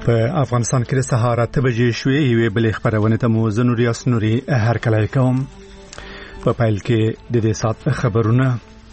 په افغانستان کې د سهار 8 بجې شوې یوې بلې خبرونه ته مو زه نوري اسنوري هرکلی کوم. په پیل کې د دې سات خبرونه.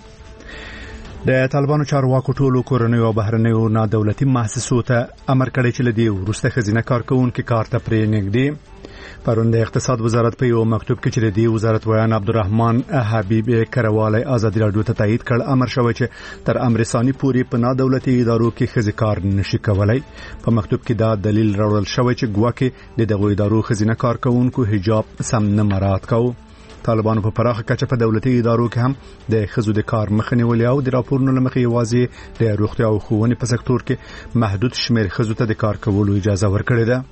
د طالبانو چارواکو ټولو کورنیو او بهرنیو نا دولتي مؤسسو ته امر کړی چې لدی وروسته خزینه کارکونکو کار ته پرې نږدې. پرون د اقتصاد وزارت په یو مکتوب کې چې د وزارت ویان عبدالرحمن حبیب کروالی ازادي رادیو ته تایید کړ امر شوی چې تر امر ثاني پورې په نا دولتي ادارو کې خزي کار نشي کولای. په مکتوب کې دا دلیل راوړل شوی چې ګواکې د دغه ادارو خزینه کارکونکو حجاب سم نه مراعات کوي. طالبانو په پراخه کچه په دولتي ادارو کې هم د خزو د کار مخنیولي او د راپورونو لمخې یوازې د روغتیا او ښوونې په سکتور کې محدود شمیر خزو ته د کار کولو اجازه ورکړې ده.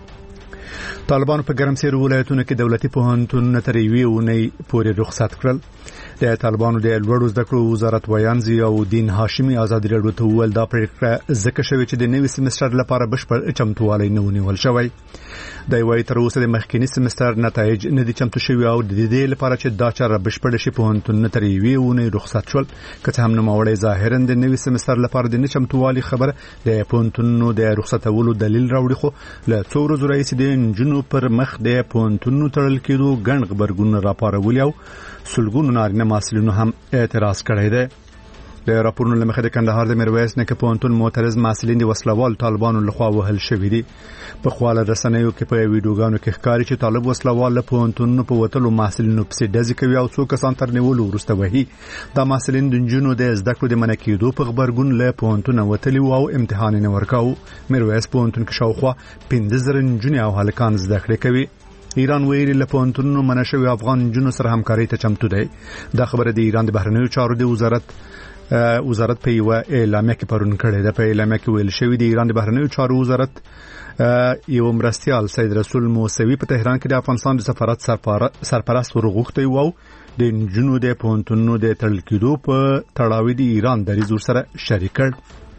طالبانو په ګرمسیر ولایتونو کې دولتي پوهنتونونه تر یوې اونۍ پورې رخصت کړل. د طالبانو د لوړو زده کړو وزارت ویان ضیاءالدین هاشمي ازادي رادیو ته وویل دا پریکړه ځکه شوې چې د نوي سمستر لپاره بشپړ چمتووالی نه ونیول شوی. د وایي تر اوسه د مخکینی سمستر نتایج نه دي چمتو شوی او د دې لپاره چې دا چاره بشپړ شي پوهنتونونه تر یوې اونۍ رخصت شول. که څه هم نوموړی ظاهرا د نوي سمستر لپاره د نه چمتووالي خبره د پوهنتونونو د رخصتولو دلیل راوړي، خو له څو ورځې راهیسې د نجونو پر مخ د پوهنتونونو تړل کېدو ګڼ غبرګون راپارولي او سلګونو نارینه محصلینو هم اعتراض کړی دی. د راپورونو لمخې د کندهار د میرویس نیکه پوهنتون معترض محصلین د وسلوال طالبانو لخوا وهل شوي دي. په خواله رسنیو کې په ویډیوګانو کې ښکاري چې طالب وسلوال له پوهنتونونو په وتلو محصلینو پسې ډزې کوي او څو کسان تر نیولو وروسته وهي. دا محصلین د نجونو د زده کړو د منع کېدو په غبرګون له پوهنتونه وتلي او امتحان نه ورکاو. میرویس پوهنتون کې شاوخوا 15,000 نجونې او هلکان زده کړې کوي. ایران ویلي له پوهنتونونو منع شوي افغان نجونو سره همکاري ته چمتو دی. دا خبره د ایران د بهرنیو چارو د وزارت په یو اعلامیه کې پرون کړې ده. په اعلامیه کې ویل شوی د ایران د بهرنیو چارو وزارت یو مرستیال سید رسول موسوي په تهران کې د افغانستان د سفارت سرپرست ورغوښتي وو د نجونو د پوهنتونونو د تړل کېدو په تړاو د ایران دریځ ورسره شریک کړ.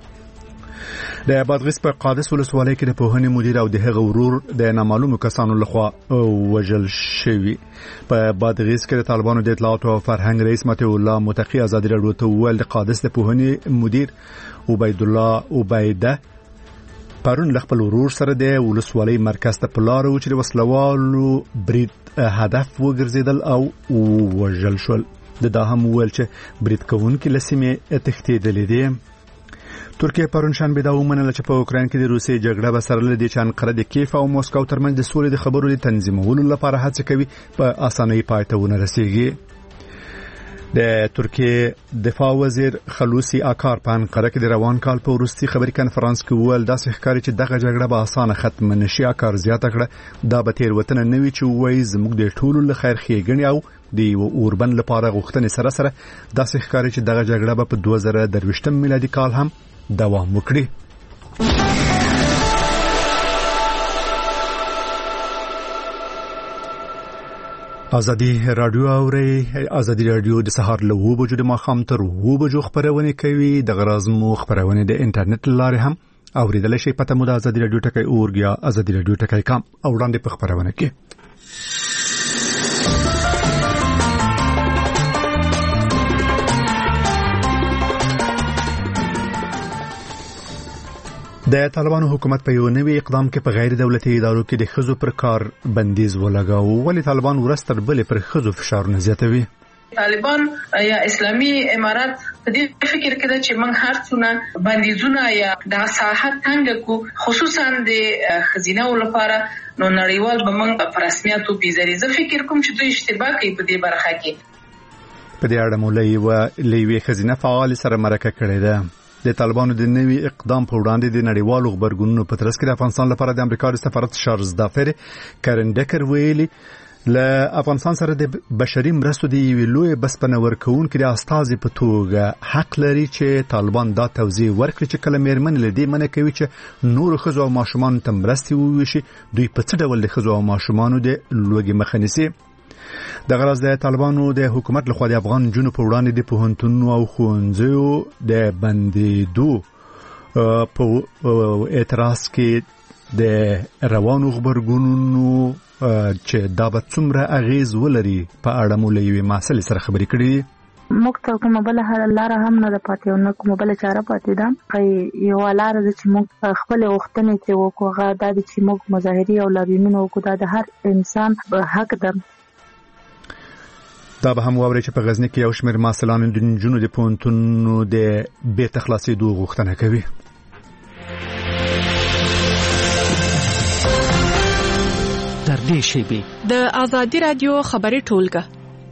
د بادغیس په قادس ولسوالۍ کې د پوهنې مدیر او د هغه ورور د نامعلومو کسانو لخوا وژل شوی. په بادغیس کې د طالبانو د اطلاعات او فرهنګ رئیس متي الله متقی ازادي رادیو ته وویل د قادس د پوهنې مدیر عبید الله عبیده پرون خپل ورور سره د ولسوالۍ مرکز ته پلار و چې د وسلوالو برید هدف وګرځیدل او وژل شول. دا هم ویل چې برید کوونکي لسمه تښتېدلې دي. ترکیه پرون شنبه دا ومنله چې په اوکراین کې د روسیې جګړه به سره لدی چې انقره د کیف او موسکو ترمنځ د سولې د خبرو د تنظیمولو لپاره هڅه کوي په اسانۍ پای ته ونه رسیږي. د ترکیه دفاع وزیر خلوصي اکار په انقره کې د روان کال په وروستي خبري کانفرنس کې وویل داسې ښکاري چې دغه جګړه به اسانه ختم نشي. اکار زیاته کړه دا به تیروتنه نه وي چې وایي زموږ د ټولو له خیر ښېګڼې او د اوربن لپاره غوښتنې سره سره داسې ښکاري چې دغه جګړه به په 2023 میلادي کال هم دوام وکړي. ازادي رادیو د سهار له 9 بجو د ماښام تر 9 بجو خبرونه کوي. د غراز مو خبرونه د انټرنیټ لارې هم اوریدل شي. پته مو د ازادي رادیو ټکی اورګیا ازادي رادیو ټکی کام او وړاندې په خبرونه کې د طالبانو حکومت په یو نوي اقدام کې په غیر دولتي ادارو کې د خزو پر کار بندیز ولګاو. ولی طالبان ورستر بلې پر خزو فشارونه زیاتوي. طالبان یا اسلامي امارات په دې فکر کې چې موږ هر څونه بندیزونه یا د ساحه څنګه کو خصوصا د خزینه لپاره نو نړیوال به موږ په رسمیت او پیزري زه فکر کوم چې دوی اشتباه کوي په دې برخه کې. په دې اړه مولوی و لیوي خزینه فعال سره مرکه کړې ده. د طالبانو د نوي اقدام په وړاندې د نړیوالو خبرګونونو په ترڅ کې د افغانستان لپاره د امریکا د سفارت شارلز دافر کرندکر ویلي له افغانستان سره د بشري مرستو د ویلوې بسپنه ورکوونکو د استازي په توګه حق لري چې طالبان دا توضیح ورکړي چې کله میرمن له دې منع کوي چې نور خزو او ماشومان ته مرستي وویشي دوی په څه ډول د خزو او ماشومان د لوګي مخه نیسي. د غرض د طالبانو د حکومت لخوا د افغان جنونو په وړاندې د پوهنتونونو او ښوونځیو د بندیدو په اعتراض کې د روانو خبرګونونو چې دا به څومره اغیز ولري په اړه مو له یوې مسلې سره خبرې کړې. موږ ته کومه بل لاره هم نه پاتې او نه کومه بل چاره پاتې ده. یو لاره ده چې موږ خپل غوښتنې ته وکړو، هغه دا چې موږ مظاهرې او لاریونونه وکړو. دا د هر انسان حق ده. دا به هم واوري چې په غزنی کې یو شمېر محصلان د نجونو د پوهنتونونو د بیرته خلاصېدو غوښتنه کوي. در دې شیبې د آزادي رادیو خبري ټولګه.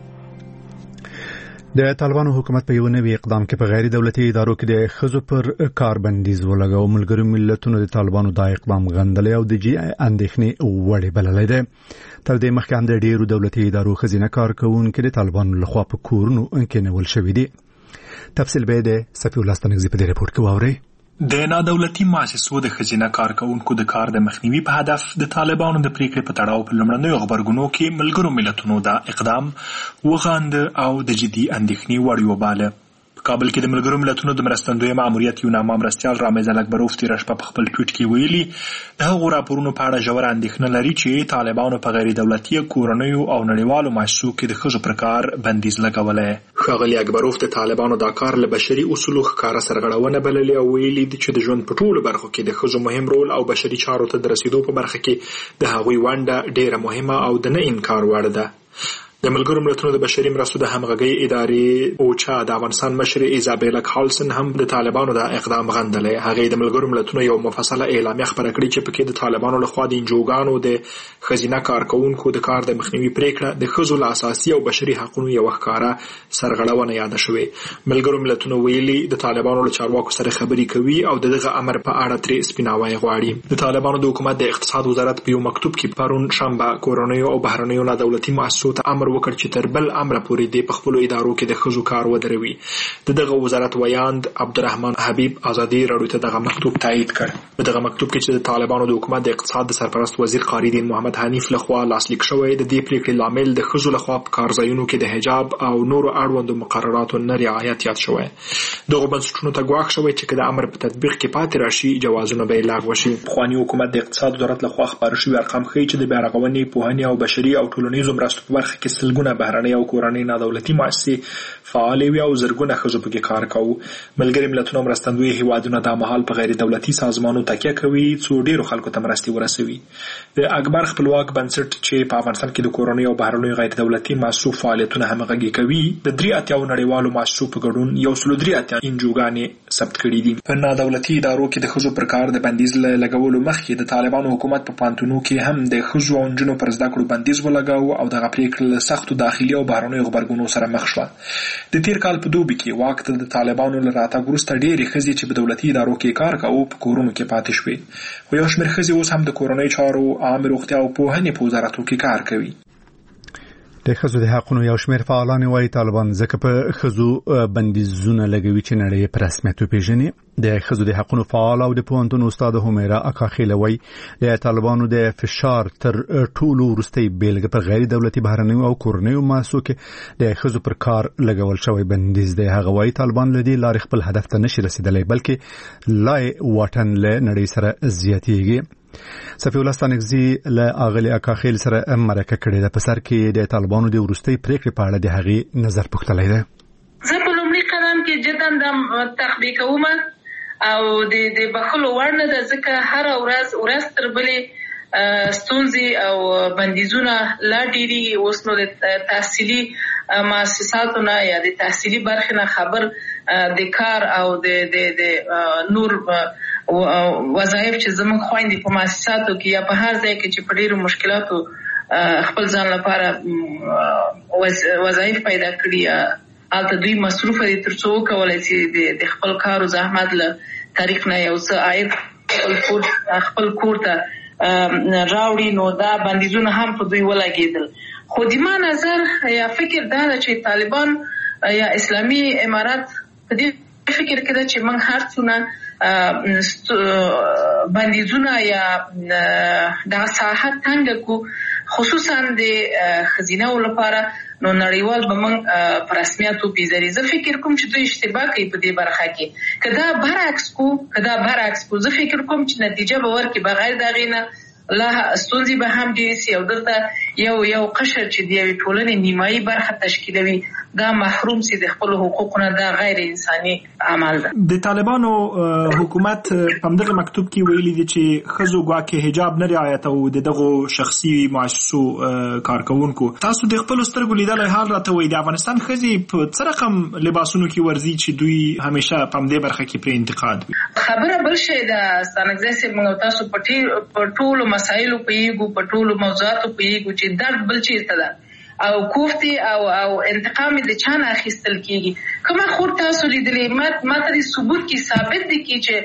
د طالبانو حکومت په یو نوي اقدام کې په غیر دولتي ادارو کې د ښځو پر کار بندیز ولګاو. ملګرو ملتونو د طالبانو دا اقدام غندلی او د اندېښنې وړ بللی دی. تر دې مخکې هم د ډېرو دولتي ادارو ښځینه کارکوونکي د طالبانو لخوا په کورونو کېنول شوي دي. تفصیل به د صفي الله ستانکزي په دې رپورټ کې واورئ. د نادولتي مؤسسو د ښځینه کارکوونکو د کار د مخنیوي په هدف د طالبانو د پریکړې په تړاو په لومړنیو خبرګونونو کې ملګرو ملتونو دا اقدام وغانده او د جدي اندېښنې وړ وباله. په کابل کې د ملګرو ملتونو د مرستندوی ماموریت یو نامه مرستیال رامز اکبروف تېره شپه په خپل ټویټ کې ویلي د هغو راپورونو په اړه ژوره اندېښنه لري چې طالبانو په غیر دولتي کورنیو او نړیوالو مؤسسو کې د ښځو پر کار بندیز لګولی. ښاغلي اکبروف د طالبانو دا کار له بشري اصولو ښکاره سرغړونه بللې او ویلي دي چې د ژوند په ټولو برخو کې د ښځو مهم رول او بشري چارو ته د رسیدو په برخه کې د هغوی ونډه ډېره مهمه او د نه انکار وړ ده. د ملګرو ملتونو د بشري مرستو د همغږۍ ادارې اوچا د افغانستان مشر ایزابیلا کارلسن هم د طالبانو د اقدام غندلی. هغې د ملګرو ملتونو یو مفصله اعلامیه خپره کړې چې پکې د طالبانو لخوا د انجوګانو د ښځینه کارکوونکو د کار د مخنیوي پریکړه د ښځو له اساسي او بشري حقونو یوه ښکاره سرغړونه یاده شوې. ملګرو ملتونو ویلي د طالبانو له چارواکو سره خبرې کوي او دغه امر په اړه ترې سپیناوی غواړي. د طالبانو د حکومت د اقتصاد وزارت په یو مکتوب کې پرون شنبه کورنیو او بهرنیو نادولتي مؤسسو ته امر وکړ چې تر بل امر پورې د خپل ادارو کې د ښځو کار ودروي. دغه وزارت ویاند عبدالرحمن حبیب آزادي راډیو ته دغه مکتوب تایید کړ. په دغه مکتوب کې چې د طالبانو د حکومت د اقتصاد د سرپرست وزیر قاری دین محمد حنیف لخوا لاسلیک شوی د دې پریکړې لامل د ښځو لخوا په کارځایونو کې د حجاب او نورو اړوندو مقرراتو نه رعایت یاد شوی. دغه بنسټونو ته ګواښ شوی چې د امر په تطبیق کې پاتې راشي جوازونه به لغوه شي. پخواني حکومت د اقتصاد وزارت لخوا خپاره شوی ارقام ښیي چې د بیارغونې پوهنې او بشري او ټولنیزو مرستو په برخه کې سلګونه بهرنۍ او کورنۍ نادولتي مؤسسې فعالې وي او زرګونه ښځو پکې کار کوي. ملګري ملتونو مرستندوی هیوادونه دا مهال په غیر دولتي سازمانونو تکیه کوي څو ډیرو خلکو ته مرستې ورسوي. د اکبر خپلواک بنسټ چې په افغانستان کې د کورنۍ او بهرنیو غیر دولتي مؤسسو فعالیتونه همغږي کوي د 83 نړیوالو مؤسسو په ګډون 183 انجوګانې ثبت کړي دي. په نادولتي ادارو کې د ښځو پر کار د بندیز لګولو مخکې د طالبانو حکومت په پوهنتونونو کې هم د ښځو او نجونو پر زده کړو بندیز ولګاوه او دغه پریکړه له سختو داخلي او بهرنیو غبرګونونو سره مخ شوه. د تیر کال په دوبي کې واک ته د طالبانو له راتګ وروسته ډېرې ښځې چې په دولتي ادارو کې کار کوي په کورونو کې پاتې شوې. خو یو شمېر ښځې اوس هم د کورنۍ چارو، عامه روغتیا او پوهنې په وزارتو کې کار کوي. د ښځو د حقونو یو شمېر فعالان وایي طالبان ځکه په ښځو بندیزونه لګوي چې نړۍ په رسمیت وپېژني. د ښځو د حقونو فعال او د پوهنتون استاد همیرا اکاخیل وایي د طالبانو د فشار تر ټولو وروستۍ بیلګه په غیر دولتي بهرنیو او کورنیو مؤسسو کې د ښځو پر کار لګول شوی بندیز دی. هغه وایي طالبان له دې لارې خپل هدف ته نشي رسیدلی بلکې لا واټن له نړۍ سره زیاتېږي. صفي الله ستانکزي له اغلی اکاخیل سره مرکه کړې ده. په سر کې د طالبانو د وروستۍ پریکړې په اړه د هغې نظر پوښتلی دی. زه په لومړي قدم کې جدا د تخلیق کوم او د بخلو وړ نه ده ځکه هر ورځ تر بلې ستونزې او بندیزونه لا ډېري اوس نو د تحصیلي مؤسساتو نه یا د تحصیلي برخې نه خبر د کار او د نور وظایف چې زموږ خويندې په مؤسساتو کې یا په هر ځای کې چې په ډېرو مشکلاتو خپل ځان لپاره وظایف پیدا کړي البته دوی مصروف دي ترڅو وکولای شي د خپل کار او زحمت له طریق نه یو څه عاید خپل کور ته راوړي. نو دا بندیزونه هم په دوی ولګېدل. خو د ما نظر یا فکر دا ده چې طالبان یا اسلامي امارات په دې فکر کې ده چې موږ هر څونه بندیزونه یا د ساحت څنګه کو خصوصا د خزینه لپاره نو نړیوال به موږ په رسمیت وپیژني. زه فکر کوم چې دوی اشتباه کوي په دې برخه کې. کدا برعکس کو زه فکر کوم چې نتیجه به ورکړي بغیر د غینه لا ستونزي به هم ډېرې سي او دلته یو قشر چې د یوې ټولنې نیمایي برخه تشکیلوي دا محروم سي د خپل حقوقو نه. دا غیر انساني عمل ده. د طالبانو حکومت په همدغه مکتوب کې ویلي دي چې ښځو ګواکې حجاب نه رعایت او دغه شخصي مؤسسو کارکونکو. تاسو د خپل سترګو لیدلای حال راته وایي د افغانستان ښځې په څه رقم لباسونو کې ورځي چې دوی همیشه په همدې برخه کې پرې انتقاد وي؟ خبره بل شی ده ستانګزی صاحب، موږ تاسو په ټولو مسایلو پوهیږو، په ټولو موضوعاتو پوهیږو چې درد بل چیرته ده او کوفتي او انتقام د چانه اخیستل کیږي. کومه خور تاسو لیدلې ما ته ثبوت کی ثابت دي کی چې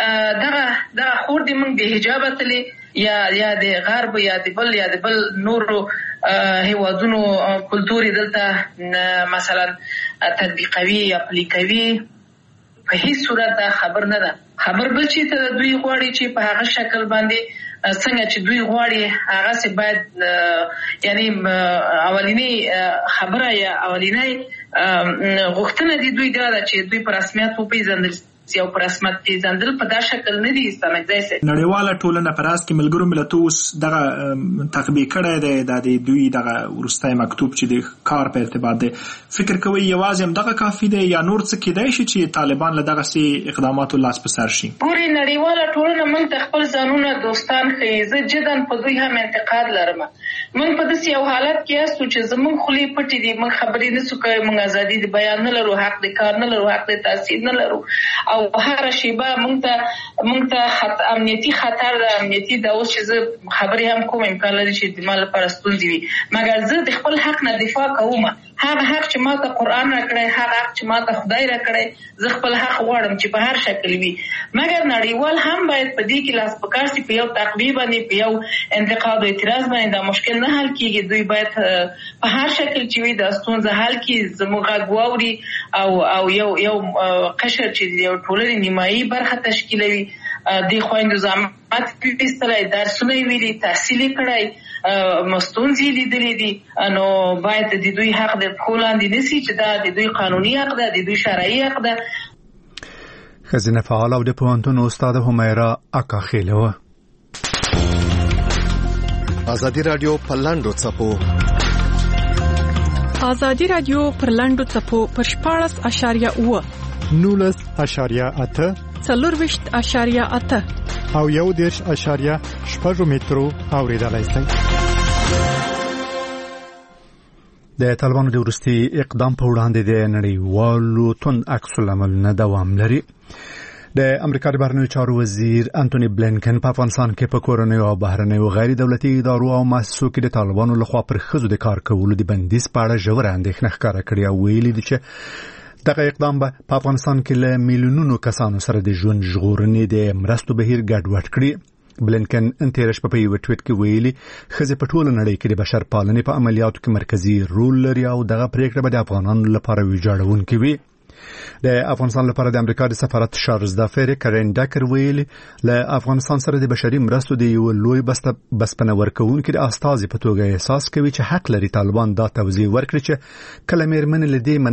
دغه خور دې موږ د حجاب تلې یا د غرب یا د بل نورو هیوادونو کلتوري دلته مثلا تطبیقوي یا پلیکوي په هیڅ صورت خبر نه ده. خبر بل چې ته دوی غواړي چې په هغه شکل باندې څنګه چې دوی غواړي هغه سي باید یعنی اولینی خبره یا اولینی غوښتنه دي دوی دا چې دوی په رسمیت وپیژندل او په رسمیت پیژندل په دا شکل نه دي استمګځي سي. نړیواله ټولنه په راس کې ملګرو ملتونو اوس دغه تطبیق کړی دی د دوی دغه ورستای مکتوب چې د کار په ارتباط دی. فکر کوي یوازې هم دغه کافي دی یا نور څه کېدای شي چې طالبان له دغه سي اقداماتو لاس په سر شي؟ پوری نړیواله ټولنه موږ خپل ځانونه دوستان ښیي. زه جدا په دوی هم انتقاد لرم. موږ په داسې یو حالت کې یاستو چې زموږ خولې پټې دي، موږ خبرې نشو کولی، موږ ازادي د بیان نه لرو، حق د کار نه لرو، حق د تحصیل نه لرو او هر شیبه موږ ته امنیتي خطر ده. امنیتي دا اوس چې زه خبرې هم کوم امکان لري چې د ما لپاره ستونزې وي، مګر زه د خپل حق نه دفاع کوم. هغه حق چې ما ته قرآن راکړی، هغه حق چې ما ته خدای راکړی، زه خپل حق غواړم چې په هر شکل وي. مګر نړیوال هم باید په دې کې لاس پکار سي، په یو تعقیب باندې، په یو انتقاد او اعتراض باندې دا مشکل نه حل کیږي. دوی باید په هر شکل چې وي دا ستونزه حل کړي، زموږ غږ واوري او یو قشر چې یو ټولنې نیمایي برخه تشکیلوي د خویندو زحمت پیستلای، درسونه ویلي، تحصیل کړی، مستونزې لیدلې دي، نو باید د دوی حق د پښو لاندې نشي چې دا د دوی قانوني حق ده، د دوی شرعي حق ده. ښځینه فعال او د پوهنتون استاد همیرا اکاخیلوه. ازادي رادیو په لاندو څپو ازادي رادیو پر لاندو څپو پر 14.8 19.8 4.8 او 1.8 مترو اوریدلای شئ. د طالبانو د ورستي اقدام په وړاندې د نړیوالو تند عکس العملونه دوام لري. د امریکا د بهرنیو چارو وزیر انټونی بلینکن په افغانستان کې په کورنیو او بهرنیو غیر دولتي ادارو او مؤسسو کې د طالبانو لخوا پر ښځو د کار کولو د بندیز په اړه ژوره اندېښنه ښکاره کړې او ویلي دي چې دغه اقدام به په افغانستان کې له میلیونونو کسانو سره د ژوند ژغورنې د مرستو بهیر ګډوډ کړي. بلینکن تېره شپه په یو ټویټ کې ویلي ښځې په ټوله نړۍ کې د بشر پالنې په عملیاتو کې مرکزي رول لري او دغه پریکړه به د افغانانو لپاره ویجاړونکې وي. د افغانستان لپاره د امریکا د سفارت شارلز دافیر کرین ډاکر ویلي له افغانستان سره د بشري مرستو د یو لوی بسپنه ورکوونکي د استازي په توګه احساس کوي چې حق لري طالبان دا توضیح ورکړي چې کله چې میرمنې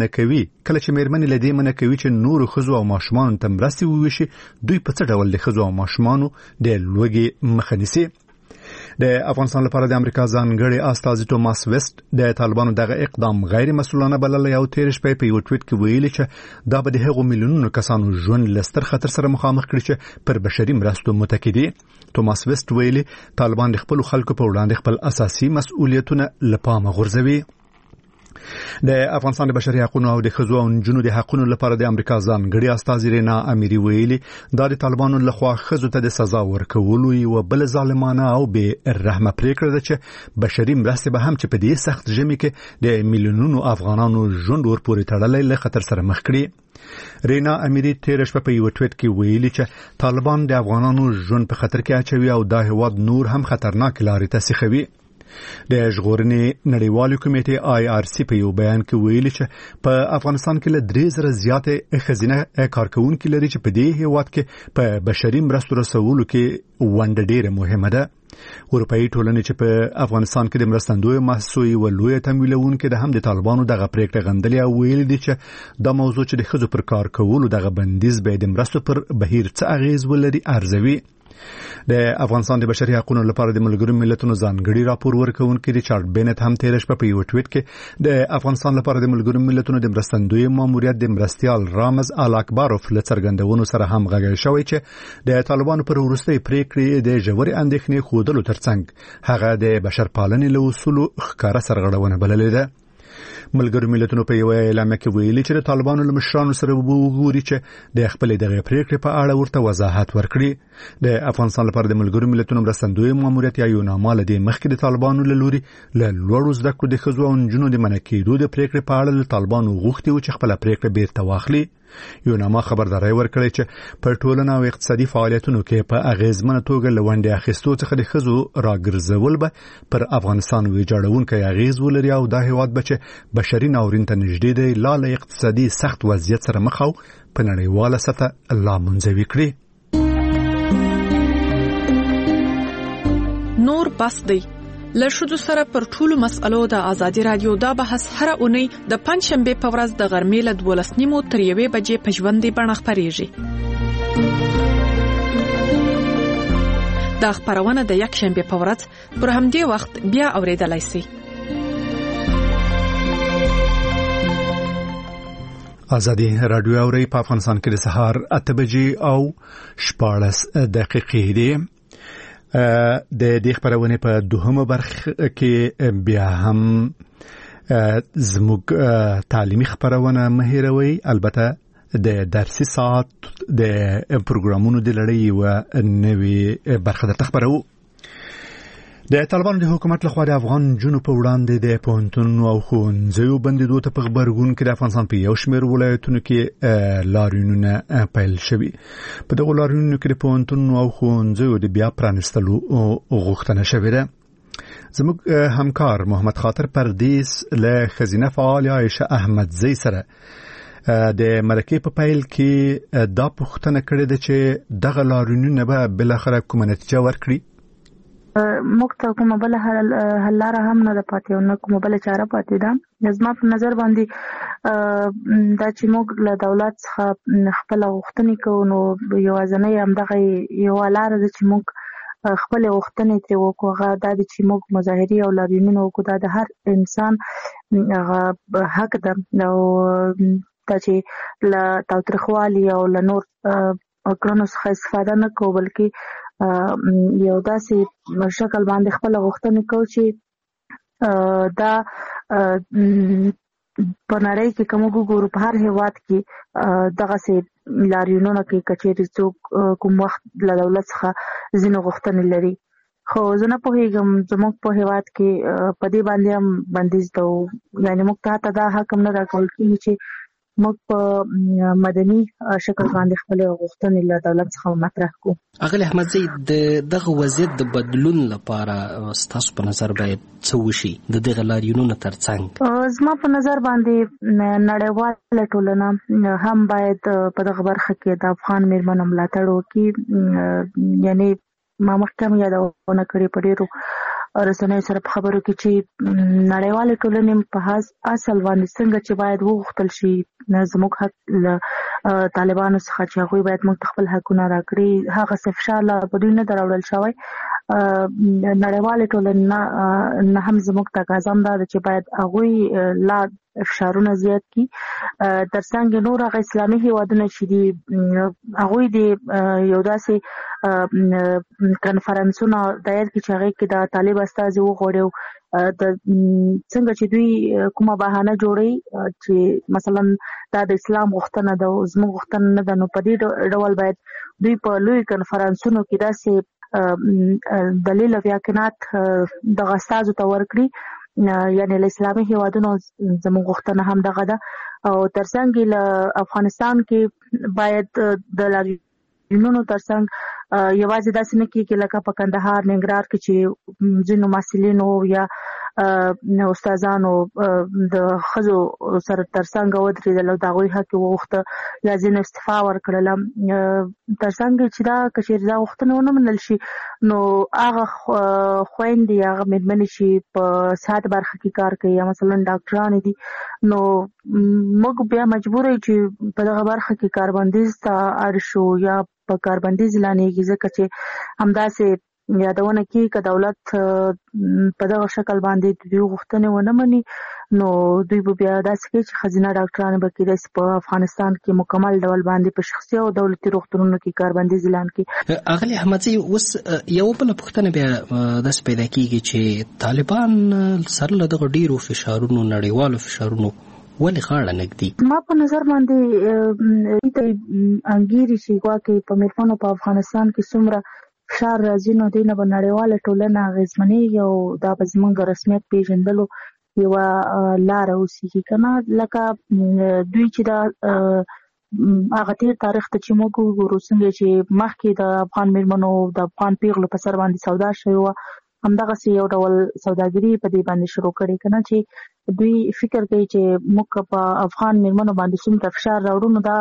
لدې منع کوي چې نورو ښځو او ماشومانو ته مرستې وویشي، دوی په څه ډول د ښځو او ماشومانو د لوږې مخه نیسي. د افغانستان لپاره د امریکا ځانګړي استازي توماس ویسټ د طالبانو دغه اقدام غیر مسؤلانه بللی او تېره شپه په یو ټویټ کې ویلي چې دا به د هغو میلیونونو کسانو ژوند له ستر خطر سره مخامخ کړي چې پر بشري مرستو متکي دي. توماس ویسټ ویلي طالبان د خپلو خلکو په وړاندې خپل اساسي مسؤلیتونه له پامه غورځوي. د افغانستان د بشري حقوقو او د ښځو او نجونو د حقوقو لپاره د امریکا ځانګړي استازي رینا امیری ویلي دا د طالبانو لخوا ښځو ته د سزا ورکولو یو بل ظالمانه او بې رحمه پریکړه ده چې بشري مرستې به هم چې په دې سخت ژمي کې د میلیونونو افغانانو ژوند ورپورې تړلی له خطر سره مخ کړي. رینا امیری تېره شپه په یو ټویټ کې ویلي چې طالبان د افغانانو ژوند په خطر کې اچوي او دا هیواد نور هم خطرناک لارې ته سیخوي. د ژغورنې نړیوالې کمیټې IRC په یو بیان کې ویلي چې په افغانستان کې له 3000 زیاتې ښځینه کارکونکي لري چې په دې هیواد کې په بشري مرستو رسولو کې ونډه ډېره مهمه ده. اروپایي ټولنې چې په افغانستان کې د مرستندویو مؤسسو یوه لویه تمویلونکې ده هم د طالبانو دغه پریکړه غندلې او ویلي دي چې دا موضوع چې د ښځو پر کار کولو دغه بندیز به د مرستو پر بهیر څه اغیز ولري ارزوي. د افغانستان د بشري حقوقو لپاره د ملګرو ملتونو ځانګړي راپور ورکونکي ریچارډ بینټ هم تیر شپه په یو ټویټ کې د افغانستان لپاره د ملګرو ملتونو د مرستندوی ماموریت د مرستيال رامز الاکبروف لڅرګندونو سره هم غږی شوی چې د طالبانو پر وروستي پریکړې د ژورې اندېښنې خودلو ترڅنګ هغه د بشرپالنې له اصولو ښکارا سرغړونه بللې ده. ملګرو ملتونو په یو اعلامیه کې ویلي چې د طالبانو له مشرانو سره وګوري چې د خپل دغه پریکړې په اړه ورته وضاحت ورکړي. د افغانستان لپاره د ملګرو ملتونو مرستندوی ماموریت یا یوناما له مخکې د طالبانو له لوري له لوړو زده کړو د ښځو او نجونو د منع کېدو د پریکړې په اړه له طالبانو غوښتي و چې خپل پریکړه بیرته واخلي. یوناما خبرداري ورکړې چې په ټولنه او اقتصادي فعالیتونو کې په اغیزمنه توګه لوندې اخیستو څخه د ښځو راګرځول به پر افغانستان ویجاړونکي اغیز ولري او دا هیواد به چې بشري ناورین ته نږدې دی لاله اقتصادي سخت وضعیت سره مخ او په نړیواله سطح لا منځوي کړي. نور بس دی لشدو سره پر ټولو مسألو د ازادي رادیو دا بحث هر اونۍ د پنځشنبه په ورځ د غرمې له 12:30 تر 1 بجې په ژوندۍ بڼه خپرېږي. دا خبرونه د یکشنبه په ورځ پر همدې وخت بیا اوریدلای شئ. ازادي رادیو اوري په افغانستان کې د سهار 8 بجې او 14 دقیقې دي. د دې خبرونه په دوهمه برخه کې بیا هم زموږ تعلیمي خبرونه مهیروي، البته د درسي ساعت د پروګرامونو د لړۍ و نوې برخه د خبرو. د طالبانو د حکومت لخوا د افغان جنوب په وړاندې د پونتون او خونځو بندیدو ته په خبرګون کې د افغانستان په یو شمېر ولایتونو کې لاریونونه پیل شوي. په دغه لاریونونو کې د پونتون او خونځو د بیا پرانستلو غوښتنه شوې ده. زموږ همکار محمد خاطر پردیس له خزینه فعال عایشه احمدزی سره د مرکې په پیل کې دا پوښتنه کړې ده چې دغه لاریونونه به بالاخره کومه نتیجه ورکړي. موږ ته کومه بل حل لاره هم نه ده پاتې او نه کومه بل چاره پاتې ده. زما په نظر باندې دا چې موږ له دولت څخه خپل غوښتنې کوو نو یوازینۍ همدغه یو لاره ده چې موږ خپل غوښتنې ترې وکړو. هغه دا ده چې موږ مظاهرې او لاریونونه وکړو. دا د هر انسان هغه حق ده او دا چې له تاوتریخوالي او له نور کړنو څخه استفاده نه کوو بلکې یو داسې شکل باندې خپل غوښتنې کوو چې دا په نړۍ کې کوم وګورو په هر هیواد کې دغه سي لاریونونه کې کچېرې څوک کوم وخت له دولت څخه ځینې غوښتنې لري. خو زه نه پوهېږم زموږ په هیواد کې په دې باندې هم بندیز ده، یعنې موږ ته دا حق هم نه راکول کېږي چې موږ په مدني شکل باندې خپل غوښتنې له دولت څخه مطرح کړو. اغلی احمدزی د دغه وضعیت د بدلون لپاره ستاسو په نظر باید څه وشي د دغه لاریونونو ترڅنګ؟ زما په نظر باندې نړیواله ټولنه هم باید په دغه برخه کې د افغان میرمنو ملاتړ وکړي. یعنی ما مخکې یادونه کړې په ډېرو رسنیو سره په خبرو کې چې نړیواله ټولنه په اصل باندې څنګه چې باید وغوښتل شي زموږ حق له طالبانو څخه چې هغوی باید موږ خپل حقونه راکړي، هغه څه فشار لا په دوی نه دراوړل شوی. نړیواله ټولنه نه هم زموږ تقاضا ده چې باید هغوی لا فشارونه زیات کی. ترڅنګ نور هغه اسلامي هیوادونه چې دي هغوی د یو داسې کنفرانسونه دایر کې چې هغه کې د طالب استازي وغوړي د څنګه چې دوی کومه بهانه جوړي چې مثلا دا د اسلام غوښتنه ده او زموږ غوښتنه نه ده، نو په دې ډول باید دوی په لوی کنفرانسونو کې داسې دلیل او یقینات دغه استازو ته ورکړي. یعنی له اسلامي هیوادونو زموږ غوښتنه هم دغه ده او ترڅنګ له افغانستان کې باید د لاریونونو ترڅنګ یوازې داسې نه کېږي لکه په کندهار ننګرهار کې چې ځینو محصلینو یا استادانو د ښځو سره ترڅنګ ودرېدل او د هغوی حق وغوښته یا ځینو استعفا ورکړله. ترڅنګ چې دا کچېرې دا غوښتنه ونه منل شي نو هغه خویندې هغه مېرمنې چې په صحت برخه کې کار کوي یا مثلا ډاکټرانې دي نو موږ بیا مجبور یو چې په دغه برخه کې کاربندیز ته اړ شو یا په کاربندیز اعلانېږي، ځکه چې همداسې یادونه کې که دولت په دغه شکل باندې د دوی غوښتنې ونه مني نو دوی به بیا داسې کوي چې ښځینه ډاکټرانې به کېدای شي په افغانستان کې مکمل ډول باندې په شخصي او دولتي روغتونونو کې کاربندیز اعلان کړي. اغلې احمدزی اوس یو بله پوښتنه بیا داسې پیدا کېږي چې طالبان سره له دغه ډېرو فشارونو نړیوالو فشارونو ولې غاړه نږدي؟ ما په نظر باندې انګیري چې ګواکې په میرمنو په افغانستان کې څومره فشار راځي نو دوی نه به نړیواله ټولنه اغېزمنېږي او دا به زموږ د رسمیت پېژندلو یوه لاره اوسېږي که نه، لکه دوی چې دا هغه تېر تاریخ ته چې موږ وګورو څنګه چې مخکې د افغان میرمنو د افغان پیغلو په سر باندې سودا شوې وه، همدغسې یو ډول سوداګري په دې باندې شروع کړې، که نه چې دوی فکر کوي چې موږ په افغان میرمنو باندې څومره فشار راوړو نو دا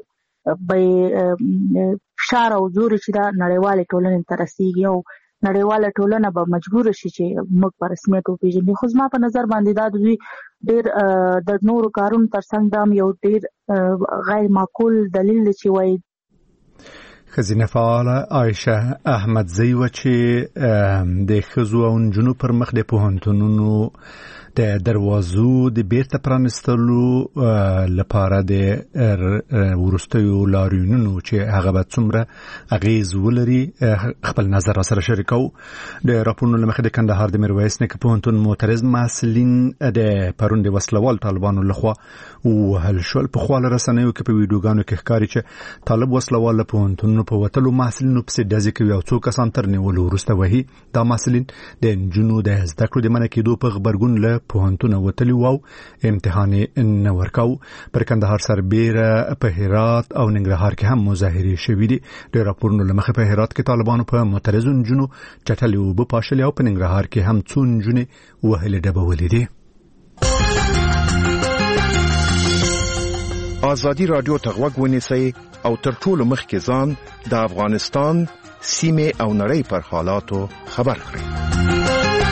به فشار او زور چې دا نړیوالې ټولنې ته رسېږي او نړیواله ټولنه به مجبوره شي چې موږ په رسمیت وپېژني. خو زما په نظر باندې دا د دوی ډېر د نورو کارونو ترڅنګ دا هم یو ډېر غیر معقول دلیل دی چې وایي. ښځینه فعاله عایشه احمدزی وه چې د ښځو او نجونو پر مخ د پوهنتونونو د دروازو د بیرته پرانستلو لپاره د وروستیو لاریونونو چې هغه به څومره اغیز ولري خپل نظر را سره شریکو. د راپورونو له مخې د کندهار د میرویس نیکه پوهنتون معترض محصلین د پرون د وسلوال طالبانو لخوا ووهل شول. په خواله رسنیو کې په ویډیوګانو کې ښکاري چې طالب وسلوال له پوهنتونونو په وتلو محصلینو پسې ډزې کوي او څو کسان تر نیولو وروسته وهي. دا محصلین د نجونو د زده کړو د منع کېدو په غبرګون له پوهنتونه وتلی وو، امتحان نه ورکاو. پر کندهار سربیره په هرات او ننګرهار کې هم مظاهرې شوې دي. د راپورونو له مخې په هرات کې طالبانو په معترضو نجونو چټلې اوبه پاشلې او په ننګرهار کې هم څو نجونې وهلې ډبولې دي. ازادي رادیو ته غوږ ونیسئ او تر ټولو مخکې ځان د افغانستان سیمې او نړۍ پر حالاتو خبر کړئ.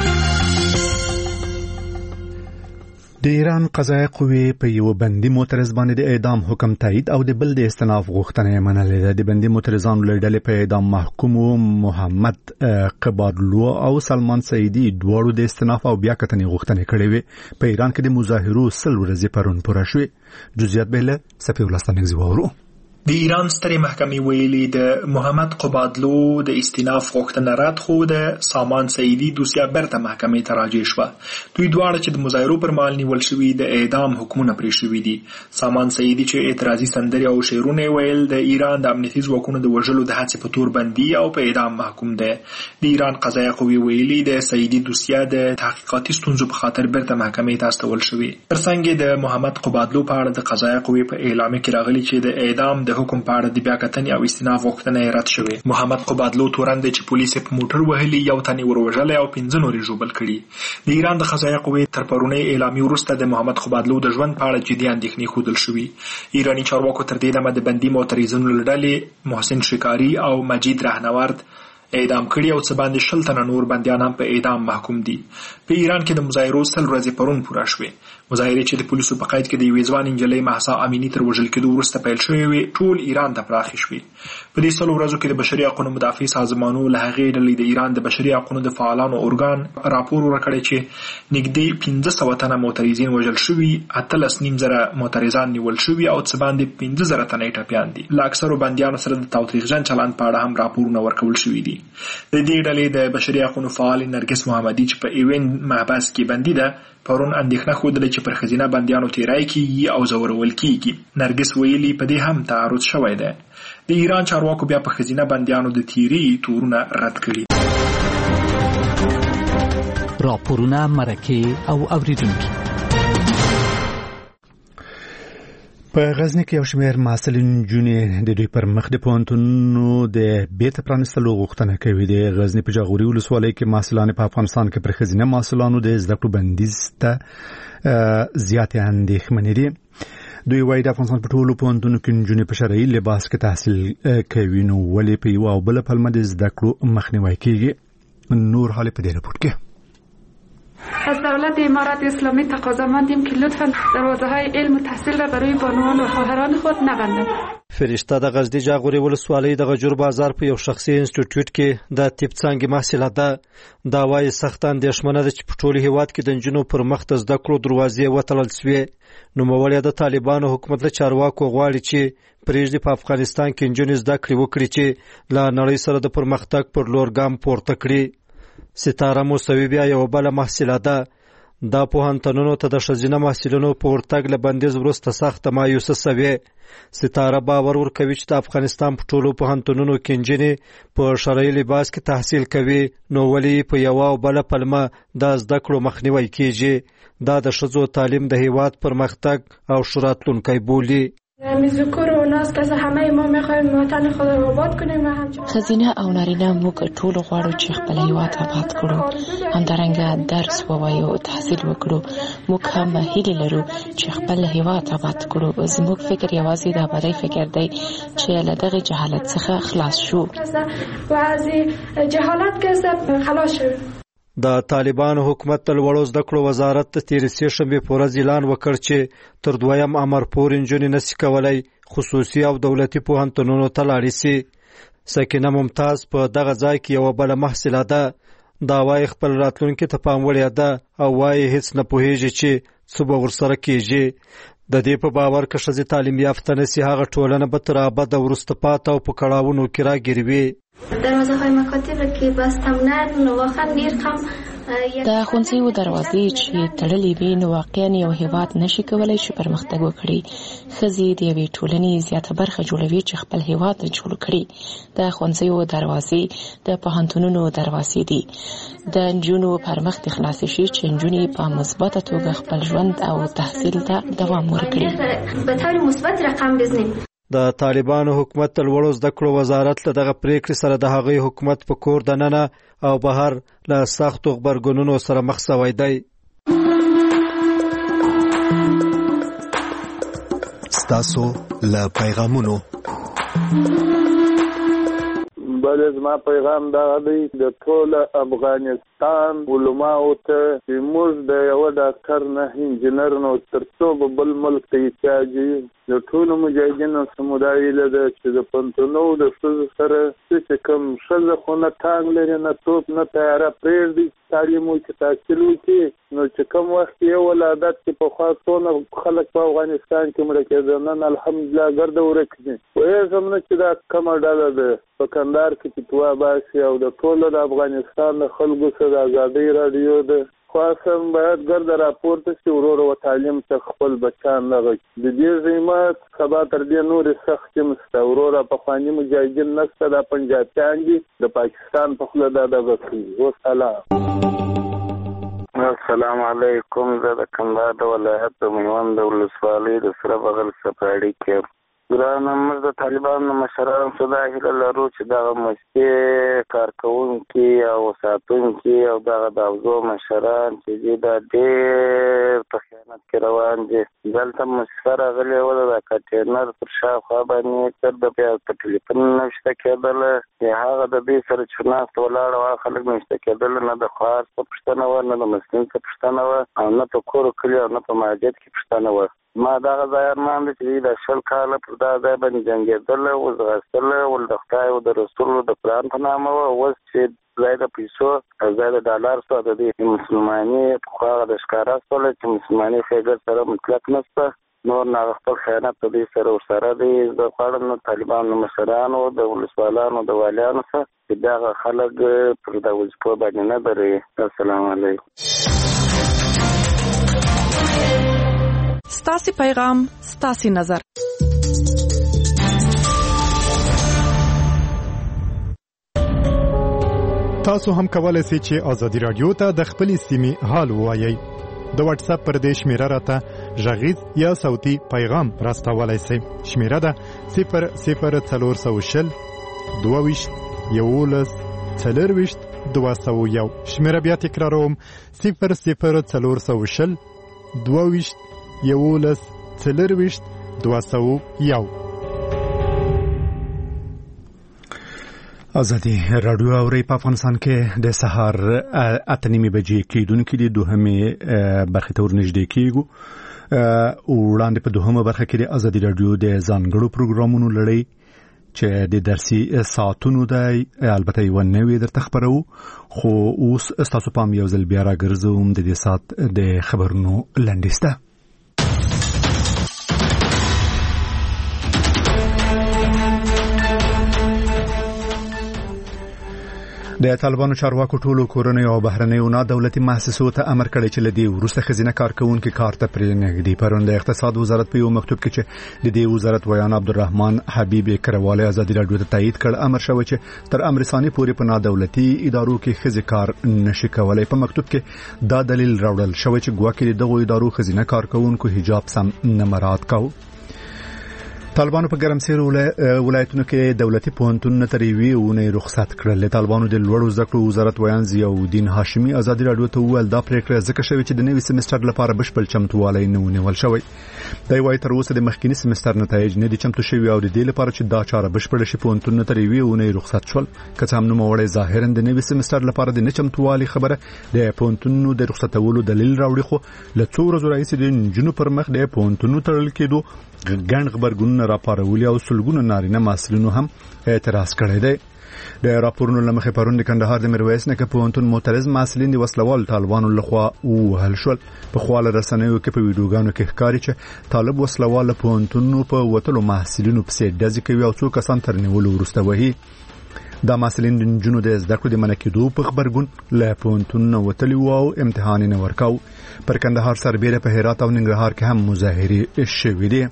د ایران قضایي قوې په یو بندي معترض باندې د اعدام حکم تایید او د بل د استئناف غوښتنه منلې ده. د بندي معترضانو له ډلې په اعدام محکومو محمد قبادلو او سلمان سعیدی دواړو د استئناف او بیا کتنې غوښتنې کړې وې. په ایران کې د مظاهرو 100 ورځې پرون پوره شوې. جزئیات به له صفي الله ستنګزي وورو. د ایران سترې محکمې ویلي د محمد قبادلو د استئناف غوښتنه رد خو د سامان سعیدی دوسیه برته محکمې ته راجع شوه. دوی دواړه چې د مظاهرو پر مهال نیول شوي د اعدام حکمونه پرې شوي دي. سامان سعیدی چې اعتراضي سندرې او شعرونه ویل د ایران د امنیتي ځواکونو د وژلو د هڅې په تور بندي او په اعدام محکوم دی. د ایران قضایي قوې ویلي د سعیدی دوسیه د تحقیقاتي ستونزو په خاطر برته محکمې ته استول شوې. ترڅنګ د محمد قبادلو په اړه د قضایي قوې په اعلامیه کې راغلي چې د اعدام د حکم په اړه د بیا کتنې او استئناف غوښتنه رد شوې. محمد قبادلو تورن دی چې پولیس په موټر وهلي، یو تن وروژلې او 15 نور ژوبل کړي. د ایران د قضایي قوې تر پرونی اعلامیه وروسته د محمد قبادلو د ژوند په اړه جدي اندېښنې ښودل شوې. ایرانی چارواکو تر دې دمه د بندي معترضینو له ډلې محسن شکاری او مجید رهنورد اعدام کړي او څه باندې 20 تنه نور بندیان هم په اعدام محکوم دي. په ایران کې د مظاهرو 100 ورځې پرون پوره شوې. مظاهرې چې د پولیسو په قید کې د یوې ځوان نجلۍ مهسا امینی تر وژل کېدو وروسته پیل شوې وې ټول ایران ته پراخې شوې. په دې 100 ورځو کې د بشري حقوقو مدافع سازمانونو له هغې ډلې د ایران د بشري حقوقو د فعالانو ارګان راپور ورکړی چې نږدې 1500 تنه معترضین وژل شوي، 13,500 معترضان نیول شوي او څه باندې 15,000 تنه ټپیان دي. له اکثرو بندیانو سره د تاوتریخجن چلند په اړه هم راپورونه ورکول شوي دي. د دې ډلې د بشري حقوقو فعال نرګس محمدي چې په ایوین محبس کې بندي ده پرون اندېښنه ښودله چې پر ښځینه بندیانو تیری کیږي او ځورول کیږي. نرګس ویلي په دې هم تعرض شوی دی. د ایران چارواکو بیا په ښځینه بندیانو د تیری تورونه رد کړي. راپورونه مرکه او اوریدونکي. په غزنی کې یو شمېر محصلین نجونې د دوی پر مخ د پوهنتونونو د بیرته پرانستلو غوښتنه کوي. د غزنی په جاغوري ولسوالۍ کې محصلان په افغانستان کې پر ښځینه محصلانو د زده کړو بندیز ته زیاتې اندېښمنې دي. دوی وایي د افغانستان په ټولو پوهنتونونو کې نجونې په شرعي لباس کې تحصیل کوي، نو ولې په یوه او بله پلمه د زده کړو مخنیوی کیږي؟ نور حال په دې رپورټ کې. از دولت امارات اسلامی تقاضا مندیم که لطفاً دروازه‌های علم و تحصیل را برای بانوان و خواهران خود نبندند. فرشته د غزنی جاغوري ولسوالۍ د غجور بازار په یو شخصي انسټیټیوټ کې د طب څانګې محصله ده. دا وايي سخت اندېښمنه ده چې په ټول هیواد کې د نجونو پر مخ د زده کړو دروازې وتړل شوې. نوموړی د طالبانو حکومت له چارواکو غواړي چې پرېږدي په افغانستان کې نجونې زده کړې وکړي چې له نړۍ سره د پرمختګ پر لور ګام پورته کړي. ستاره موسوي بیا یو بله محصله ده. دا پوهنتونونو ته د ښځینه محصلینو په ورتګ له بندیز وروسته سخته مایوسه شوې. ستاره باور ورکوي چې د افغانستان په ټولو پوهنتونونو کې نجونې په شرعي لباس کې تحصیل کوي، نو ولې په یوه او بله پلمه د زده کړو مخنیوی کیږي؟ دا د ښځو تعلیم د هیواد پرمختګ او ښه راتلونکی بولي. ښځینه او نارینه موږ ټول غواړو چې خپل هیواد آباد کړو، همدارنګه درس ووایو، تحصیل وکړو. موږ هم هیله لرو چې خپل هیواد آباد کړو. زموږ فکر یوازې د آبادۍ فکر دی چې له دغه جهالت څخه خلاص شو. د طالبانو حکومت د لوړو زده کړو وزارت د تېرې سې شنبې په ورځ اعلان وکړ چې تر 2م امر پورې نجونې نشي کولی خصوصي او دولتي پوهنتونونو ته لاړې شي. سکینه ممتاز په دغه ځای کې یوه بله محصله ده. دا وایي خپل راتلونکي ته پام وړی ده او وایي هیڅ نه پوهېږي چې څه به ورسره کېږي. د دې په باور که ښځې تعلیم یافته نشي، هغه ټولنه به تر ابده وروسته پاته او په کړاوونو کې راګیروي. دروازه‌های مکاتب که بسته‌اند واقعا ډېر کم. د ښوونځیو دروازې چې تړلې وي، نو واقعا یو هیواد نشي کولی چې پرمختګ وکړي. ښځې د یوې ټولنې زیاته برخه جوړوي چې خپل هیواد جوړ کړي. د ښوونځیو دروازې د پوهنتونونو دروازې دي. د نجونو پر مخ د خلاصې شي چې نجونې په مثبته توګه خپل ژوند او تحصیل ته دوام ورکړي. به طور مثبت رقم بزنیم. د طالبانو حکومت د لوړو زده کړو وزارت له دغه پریکړې سره د هغوی حکومت په کور دننه او بهر له سختو غبرګونونو سره مخ شوی دی. ستاسو له پیغامونو بل زما پیغام دا دی د ټول افغانستان علماو ته چې موږ د یو ډاکټر نه انجینر نو ترڅو بل ملک ته احتیاج د ټول مجاهدینو سمودای له چې د پنتونو د ښځو سره چې کوم ښځه خو نه ټانګ لري، نه توپ، نه تیاره پرېږدي تعلیم وکړي، تحصیل وکړي. نو چې کوم وخت یو ولادت چې پخوا څونه خلک په افغانستان کې مړه کېدل، نن الحمدلله ګرده ورک دي. پوهېږم نه چې دا کومه ډله ده په کندهار کې فتوا باسي او د ټولو د افغانستان د خلکو سره د ازادۍ راډیو ده. خواستم باید ګرده راپورته شي ورور و تعلیم ته خپل بچان لغه د دې زیمات سبا تر دې نورې سختې مسته وروره پخواني مجاهدین نسته، دا پنجابیان دي د پاکستان په خوله دا دغه کوي. وسلام. السلام علیکم. زه د کندهار د ولایت د میوند د ولسوالۍ د سره بغل سپاړي کې ګرانه موږ د طالبانو مشرانو څخه دا هیله لرو چې دغه مستې کارکوونکي او ساتونکي او دغه د اوزو مشران چې دي دا ډېر په خیانت کې روان دي. دلته مسفر راغلی وه د کنټینر پر شاوخوا باندې تر د بیا په ټلیفون نشته کېدله، یا هغه د دوی سره چې ناست ولاړ وه خلک نشته کېدله، نه د خوار څه پوښتنه وه، نه د مسلم څه پوښتنه وه، او نه په کور و کلي او نه په مسجد کې پوښتنه وه. ما دغه ځای ارمان دی چې دوی د 20 کاله پر دا ځای باندې جنګېدله، وځغاستله، ول د خدای او د رسول د قرآن په نامه وه. اوس چې ځای د پیسو او ځای د ډالر سو د دې مسلماني پخوا هغه د ښکاره سوله چې مسلماني ښېګړ سره مطلق نشته، نور نه خپل خیانت د دوی سره ورسره دی. زه غواړم د طالبانو مشرانو د ولسوالانو د والیانو څخه چې دغه خلک پر د وظیفو باندې نه دروي. السلام علیکم. ستاسي پیغام ستاسي نظر. تاسو هم کولای شئ چې ازادي رادیو ته د خپل سیمې حال ووایي. د واتس اپ پر دې شمیره راته غږیز یا صوتي پیغام راستولای شئ. شمیره ده 00420 22 11 40 201. شمیره بیا تکراروم 00420 22 11 40 201. ازادي رادیو اوري په افغانستان کې د سهار 8:30 بجې کېدونکې د دوهمې برخه ته ورنږدې کېږو وړاندې په دوهمه برخه کې د ازادي رادیو د ځانګړو پروګرامونو لړۍ چې د درسي ساعتونو د البته یو نوې درته خبرو خو اوس تاسو پام یو ځل بیا راګرځوم د دې ساعت د خبرونو لنډیسته. د طالبانو چارواکو ټولو کورنیو او بهرنیو نه دولتي مؤسسو ته امر کړی چې لدی ورسته خزینه کارکونکو کار ته پرې نږدې پرون د اقتصاد وزارت په یو مکتوب کې چې د دې وزارت ویان عبدالرحمن حبیب کرواله ازادي رادیو ته تایید کړ امر شوی چې تر امر ثاني پورې په نه دولتي ادارو کې خزي کار نشي کولای. په مکتوب کې دا دلیل راوړل شوی چې ګواکې دغه ادارو خزینه کارکونکو حجاب سم نه مراعات کاوه. طالبانو په ګرمسیر ولایتونو کې دولتي پوهنتونونه تر یوې اونۍ رخصت کړل. طالبانو د لوړو زده کړو وزارت ویان ضیاءالدین هاشمي ازادي رادیو ته وویل دا پریکړه ځکه شوې چې د نوي سمستر لپاره بشپړ چمتووالی نه ونیول شوی. دا وايي تر اوسه د مخکینی سمستر نتایج نه دي چمتو شوی او د دې لپاره چې دا چاره بشپړ شي پوهنتونونه تر یوې اونۍ رخصت شول. که څه هم نو وړي ظاهرا د نوي سمستر لپاره د نه چمتووالي خبره د پوهنتونونو د رخصتولو دلیل راوړي خو له څو ورځې راهیسې د نجونو پر مخ د پوهنتونونو تړل کېدو ګڼ خبرګونونه راپارولي او سلګونه نارینه محصلینو هم اعتراض کړی دی. د راپورونو لمخې پرون د کندهار د میرویس نیکه پوهنتون معترض محصلین د وسلوال طالبانو لخوا وهل شول. په خواله رسنیو کې په ویډیوګانو کې ښکاري چې طالب وسلوال پوهنتونونو په وتلو محصلینو پسې ډزې کوي او څو کسان تر نیولو وروسته وهي. دا محصلین د نجونو د زده کړو د منع کېدو په خبرګون له پوهنتونونو وتلي وو او امتحان نه ورکاو. پر کندهار سربېره په هرات او ننګرهار کې هم مظاهرې شوې دي.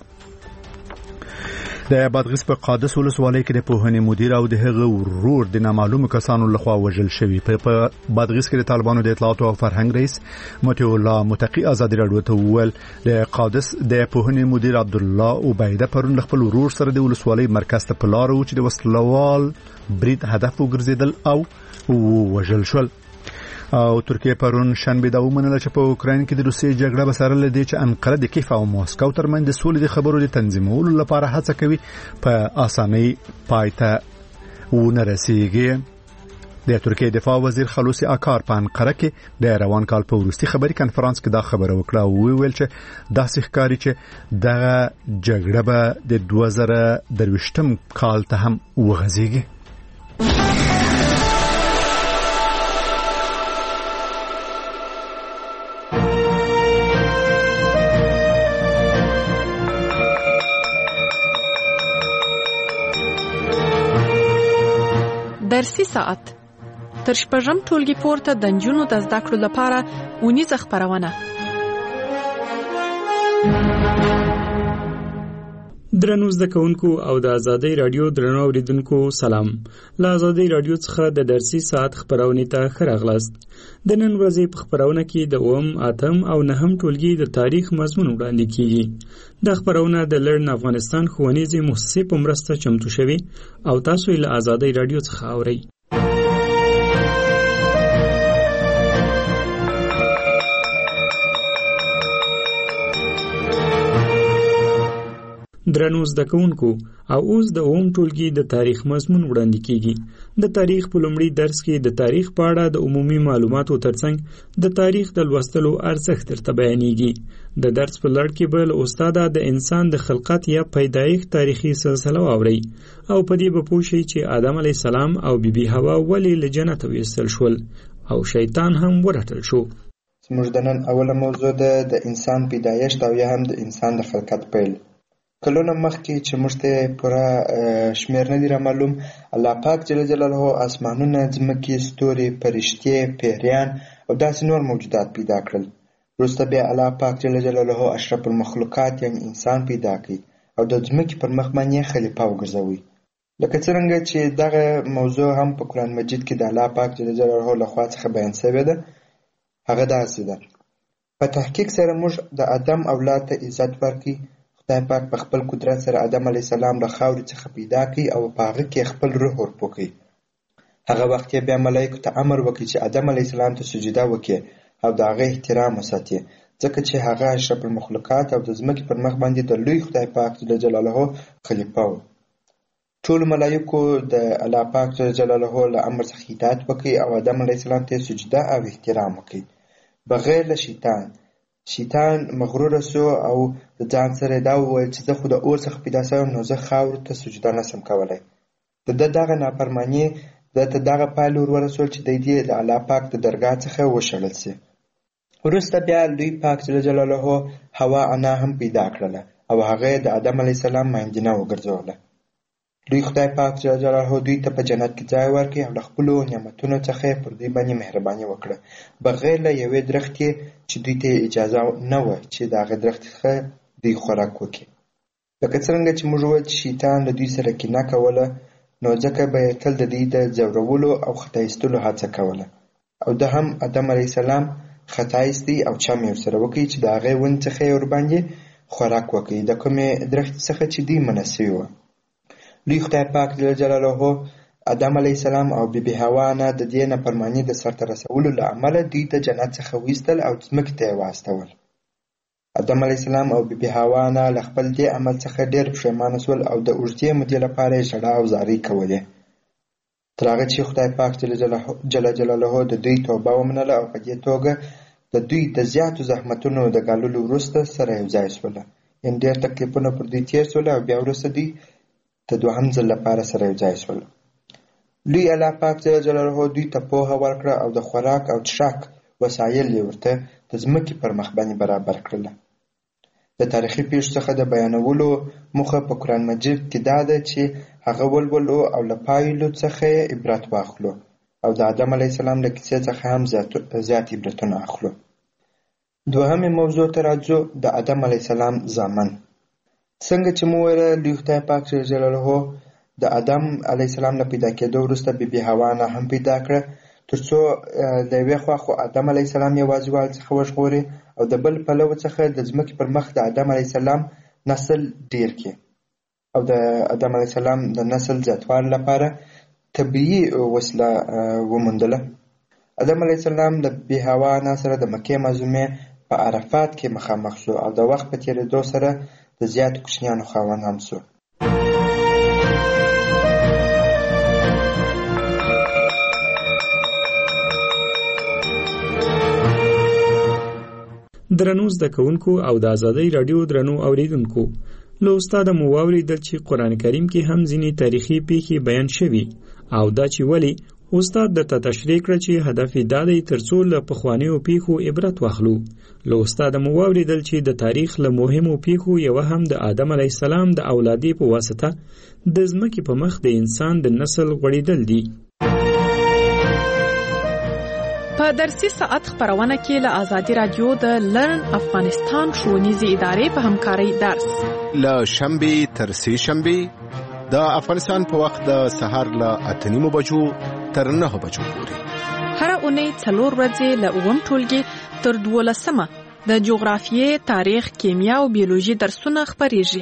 د بادغیس په قادس ولسوالۍ کې د پوهنې مدیر او د هغه ورور د نامعلومو کسانو لخوا وژل شوی. په بادغیس کې د طالبانو د اطلاعات او فرهنګ رئیس متي الله متقی ازادي رادیو ته وویل د قادس د پوهنې مدیر عبدالله عبیده پرون خپل ورور سره د ولسوالۍ مرکز ته په لار و چې د وسلوال برید هدف وګرځیدل او وژل شول. او ترکیه پرون شنبه دا ومنله چې په اوکراین کې د روسیې جګړه بسره لدی چې انقره د کیف او موسکو ترمنځ د سولې د خبرو د تنظیمولو لپاره هڅه کوي په اسانۍ پایته ونه رسیږي. د ترکیه دفاع وزیر خلوصي اکار په انقره کې د روان کال په وروستي خبري کنفرانس کې دا خبره وکړه او ویل چې داسې ښکاري چې دغه جګړه به د 2023 کال ته هم وغځيږي. درسي ساعت تر شپږم ټولګي پورته د نجونو د زده کړو لپاره اونیزه خپرونه. درنو زده کوونکو او د ازادي رادیو درنو اوریدونکو سلام. له ازادي رادیو څخه د درسي ساعت خبرونه ته خراغلاست. د نن ورځې په خبرونه کې د اوم اتم او نهم ټولګي د تاریخ مضمون وړاندې کیږي. د خبرونه د لرن افغانستان ښوونیزې مؤسسې په مرسته چمتو شوی او تاسو یې له ازادي رادیو څخه اورئ. درنو زده کوونکو او اوس د اوم ټولګي د تاریخ مضمون وړاندې کیږي. د تاریخ په لومړي درس کې د تاریخ په اړه د عمومي معلوماتو ترڅنګ د تاریخ د لوستلو ارزښت درته بیانېږي. د درس په لړ کې به له استاده د انسان د خلقت یا پیدایښت تاریخي سلسله واورئ او په دې به پوه شئ چې آدم علیه السلام او بیبي حوا ولې له جنته ویستل شول او شیطان هم ورټل شو. زموږ د نن اوله موضوع د انسان پیدایښت او یا هم د انسان د خلقت پیل. کلونه مخکې چې موږ ته پوره شمیر نه دی را معلوم، الله پاک جل جلاله اسمانونه، ځمکې، ستوري، فرشتې، پیریان او داسې نور موجودات پیدا کړل. وروسته بیا الله پاک جل جلاله اشرف المخلوقات یعنی انسان پیدا کړي او د ځمکې پر مخ باندې خلیفه وګرځوي. لکه څرنګه چې دغه موضوع هم په قرآن مجید کې د الله پاک جل جلاله لخوا څخه بیان شوې ده. هغه داسې ده: په تحقیق سره موږ د آدم اولاد ته عزت ورکړي. خدای پاک په خپل قدرت سره آدم علیه السلام له خاورې څخه پیدا کړي او په هغه کې خپل روح ورپوکړي. هغه وخت یې بیا ملایکو ته امر وکړي چې آدم علیه السلام ته سجده وکړي او د هغه احترام وساتي، ځکه چې هغه اشرف المخلوقات او د ځمکې پر مخ باندې د لوی خدای پاک جل جلاله خلیفه و. ټولو ملایکو د الله پاک جل جلاله له امر څخه اطاعت وکړي او آدم علیه السلام ته سجده او احترام وکړي بغیر له شیطان مغرور سو او د ځان سره دا وویل چې زه خو د اور څخه پیدا شوم نو زه خاورو ته سجده نشم کولی د ده دغه نافرماني ده ته دغه پایله ور ورسول چې دی د الله پاک د درګاه څخه وشړل سي. وروسته بیا لوی پاک جل جلاله حوا انا هم پیدا کړله او هغه د آدم علیه السلام ماندینه وګرځوله. لوی خدای پاک جل جلاله دوی ته په جنت کې ځای ورکړي او له خپلو نعمتونو څخه پر دوی باندې مهرباني وکړه بغیر له یوې درختې چې دوی ته اجازه نه وه چې د هغې درخت څخه دوی خوراک وکړي. لکه څرنګه چې موږ وویل چې شیطان له دوی سره کینه کوله نو ځکه به یې تل د دوی د ځورولو او خطا ایستلو هڅه کوله او ده هم آدم علیه السلام خطا ایستی او چم یې ورسره وکړي چې د هغې ونې څخه یې ورباندې خوراک وکړي د کومې درختې څخه چې دوی منع سوي وه. لوی خدای پاک جل جلاله آدم علیه السلام او بیبي حوا نه د دې نافرماني د سرته رسولو له امله دوی د جنت څخه وایستل او ځمکې ته یې واستول. آدم علیه السلام او بیبي حوا نه له خپل دې عمل څخه ډېر پښیمانه سول او د اوږدې مودې لپاره یې ژړا او زارۍ کولې تر هغه چې خدای پاک جل جلاله د دوی توبه ومنله او په دې توګه د دوی د زیاتو زحمتونو د ګاللو وروسته سره یو ځای سوله. یعنې ډېر تکلیفونه پر دوی تېر سول او بیا وروسته دوی د دوهم ځل لپاره سره یو ځای سول. لوی الله پاک جل جلاله دوی ته پوهه ورکړه او د خوراک او څښاک وسایل یې ورته د ځمکې پر مخ باندې برابر کړله. د تاریخي پیښو څخه د بیانولو موخه په قرآن مجید کې دا ده چې هغه ولولو او له پایلو څخه یې عبرت واخلو او د آدم علیه السلام له کیسې څخه هم زیات عبرتونه اخلو. دوهمې موضوع ته راځو د آدم علیه السلام زامن. څنګه چې مو ویله لوی خدای پاک جل جلاله د آدم علیه السلام له پیدا کېدو وروسته بیبي حوا نه هم پیدا کړه تر څو د یوې خوا خو آدم علیه السلام یوازیوالي څخه وژغوري او د بل پلوه څخه د ځمکې پر مخ د آدم علیه السلام نسل ډېر کړي او د آدم علیه السلام د نسل زیاتوالي لپاره طبیعي وسیله وموندله. آدم علیه السلام د بیبي حوا نه سره د مکې معظمې په عرفات کې مخامخ شو او د وخت په تېرېدو سره د زیاتو کوچنیانو خاوند هم شو. درنو زده کوونکو او د آزادۍ راډیو درنو اوریدونکو له استاده مو واورېدل چې قرآن کریم کې هم ځینې تاریخي پیښې بیان شوي او دا چې ولې استاد درته تشریح کړه چې هدف یې دا دی تر څو له پخوانیو پیښو عبرت واخلو. له استاده مو واورېدل چې د تاریخ له مهمو پیښو یوه هم د آدم علیه السلام د اولادې په واسطه د ځمکې په مخ د انسان د نسل غوړېدل دي. په درسي ساعت خبرونه کې له آزادي رادیو د لرن افغانستان ښوونیزې ادارې په همکارۍ درس له شنبې تر سې شنبې د افغانستان په وخت د سهار له 8:30 بجو تر 9 بجو پورې هر اونۍ 4 ورځې له 9 ټولګي تر 12 د جغرافیې، تاریخ، کیمیا او بیولوژي درسونه خبرېږي.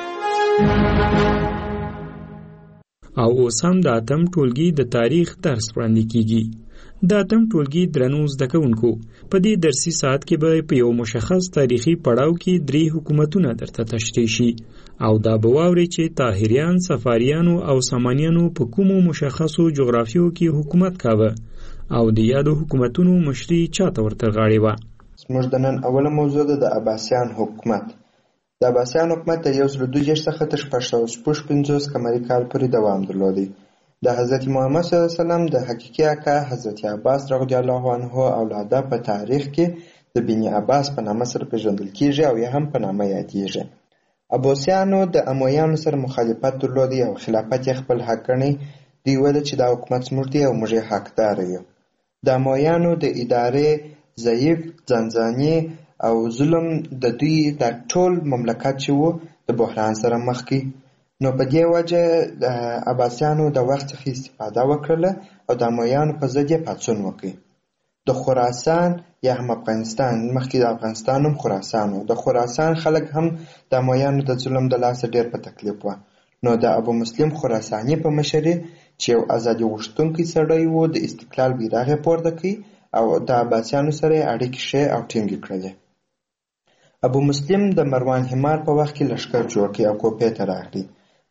او اوس هم د 8م ټولګي د تاریخ درس وړاندې کیږي. د 8م ټولګي درنو زده کوونکو په دې درسي ساعت کې به په یو مشخص تاریخي پړاو کې 3 حکومتونه درته تشریح شي او دا به واوري چې طاهریان، صفاریانو او سامانیانو په کومو مشخصو جغرافیو کې حکومت کاوه او د یادو حکومتونو مشري چاته ورته غاړې وه. زموږ د نن اوله موضوع ده د عباسیان حکومت. د عباسیان حکومت د 1162 څخه تر 655 قمري کال پورې دوام درلودی. د حضرت محمد صلی الله علیه وسلم د حقیقي اکا حضرت عباس رضی الله عنه اولاده په تاریخ کې د بني عباس په نامه سره پیژندل کیږي او یا هم په نامه یادیږي. عباسیانو د امویانو سره مخالفت درلودی او خلافت یې خپل حق ګڼي. دوی ویل چې دا حکومت زموږ دی او موږ یې حقدار یو. د امویانو د ادارې ضعیف، ځانځاني او ظلم د دوی د ټول مملکت چې وو د بحران سره مخ کی. نو په دې وجه د عباسیانو د وخت څخه استفاده وکړله او د امویانو په ضد یې پاڅون وکړ. د خراسان یا هم افغانستان، مخکې د افغانستان هم خراسان و، د خراسان خلک هم د امویانو د ظلم د لاسه ډېر په تکلیف وه. نو د ابو مسلم خراساني په مشرۍ چې یو ازادي غوښتونکی سړی و د استقلال بیرغ یې پورته کړ او د عباسیانو سره یې اړیکې ښې او ټینګې کړلې. ابو مسلم د مروان حمار په وخت کې لښکر جوړ کړ او کوپې ته راغلی.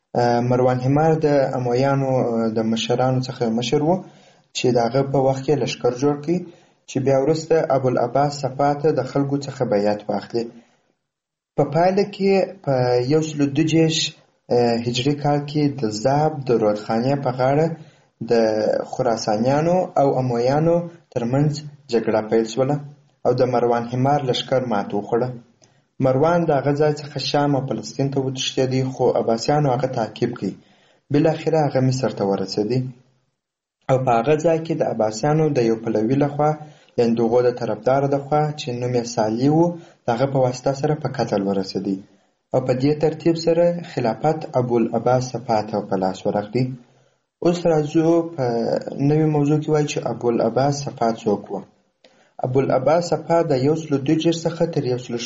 مروان حمار د امویانو د مشرانو څخه مشر و چې دغه په وخت کې لشکر جوړ کړي چې بیا وروسته ابوالعباس صفا ته د خلکو څخه بیعت واخلي. په پایله کې په 122 هجري کال کې د زاب د رودخانې په غاړه د خراسانیانو او امویانو ترمنځ جګړه پیل شوله او د مروان حمار لشکر مات وخوړه. مروان د هغه ځای څخه شام او فلسطین ته وتښتېدی، خو عباسیانو هغه تعقیب کړي. بالاخره هغه مصر ته ورسېدی او په هغه ځای کې د عباسیانو د یو پلوي لخوا یعنې د هغو د طرفداره لخوا چې نوم یې صالح و د هغه په واسطه سره په قتل ورسېدی او په دې ترتیب سره خلافت ابوالعباس صفا ته په لاس ورغلی. اوس راځو په نوې موضوع کې وایي چې ابوالعباس صفا څوک و. ابوالعباس صفا د 122 څخه تر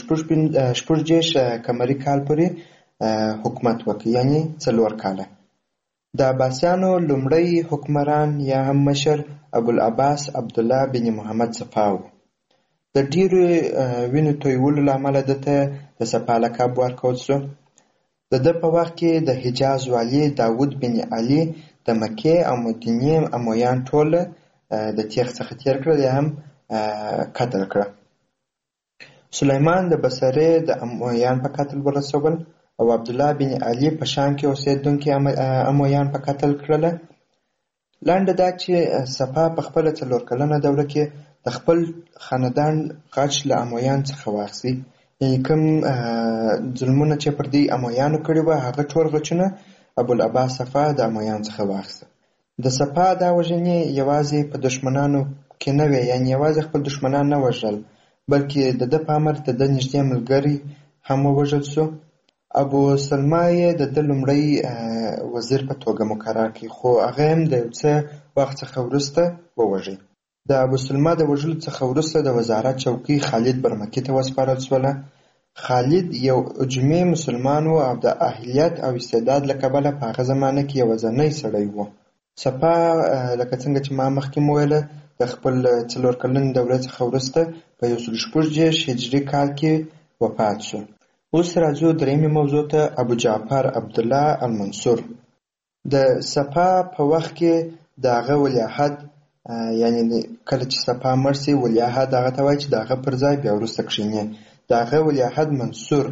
146 قمري کال پورې حکومت وکړ، یعنې 4 کاله. د عباسیانو لومړی حکمران یا هم مشر ابوالعباس عبدالله بن محمد صفا و. د ډیرو وینو تویولو له امله دته د صفا لقب ورکول شو. د ده په وخت کې د حجاز والي داود بن علي د مکې او مدینې امویان ټول د تیغ څخه تیر کړل یا هم قتل کړه. سلیمان د بصرې د امویان په قتل ورسول او عبدالله بن علي په شام کې اوسېدونکي امویان په قتل کړله. لنډه دا چې صفا په خپله 4 کلنه دوره کې د خپل خاندان غچ له امویان څخه واخیستي، یعنې کوم ظلمونه چې پر دې امویانو کړي وه هغه ټول غچونه ابوالعباس صفا د امویان څخه واخیسته. د صفا دا وژنې یوازې په دشمنانو کې نه وې، یعنې یوازې خپل دشمنان نه وژل بلکې د ده په امر د ده نږدې ملګری هم ووژل شو. ابو سلمه یې د ده لومړی وزیر په توګه مقرر کړي، خو هغه هم د یو څه وخت څخه وروسته ووژي. د ابو سلمه د وژلو څخه وروسته د وزارت چوکۍ خالد برمکي ته وسپارل شوله. خالد یو اجمي مسلمان و او د اهلیت او استعداد له کبله په هغه زمانه کې یوازینی سړی و. صفا لکه څنګه چې ما مخکې وویله د خپل 4 کلن دورې څخه وروسته په 146 هجري کال کې وفات شو. اوس راځو درېیمې موضوع ته، ابو جعفر عبدالله المنصور. د صفا په وخت کې د هغه ولیعهد یعنې کله چې صفا مړ شي ولیعهد هغه ته وایي چې د هغه پر ځای بیا وروسته کښېني. د هغه ولیعهد منصور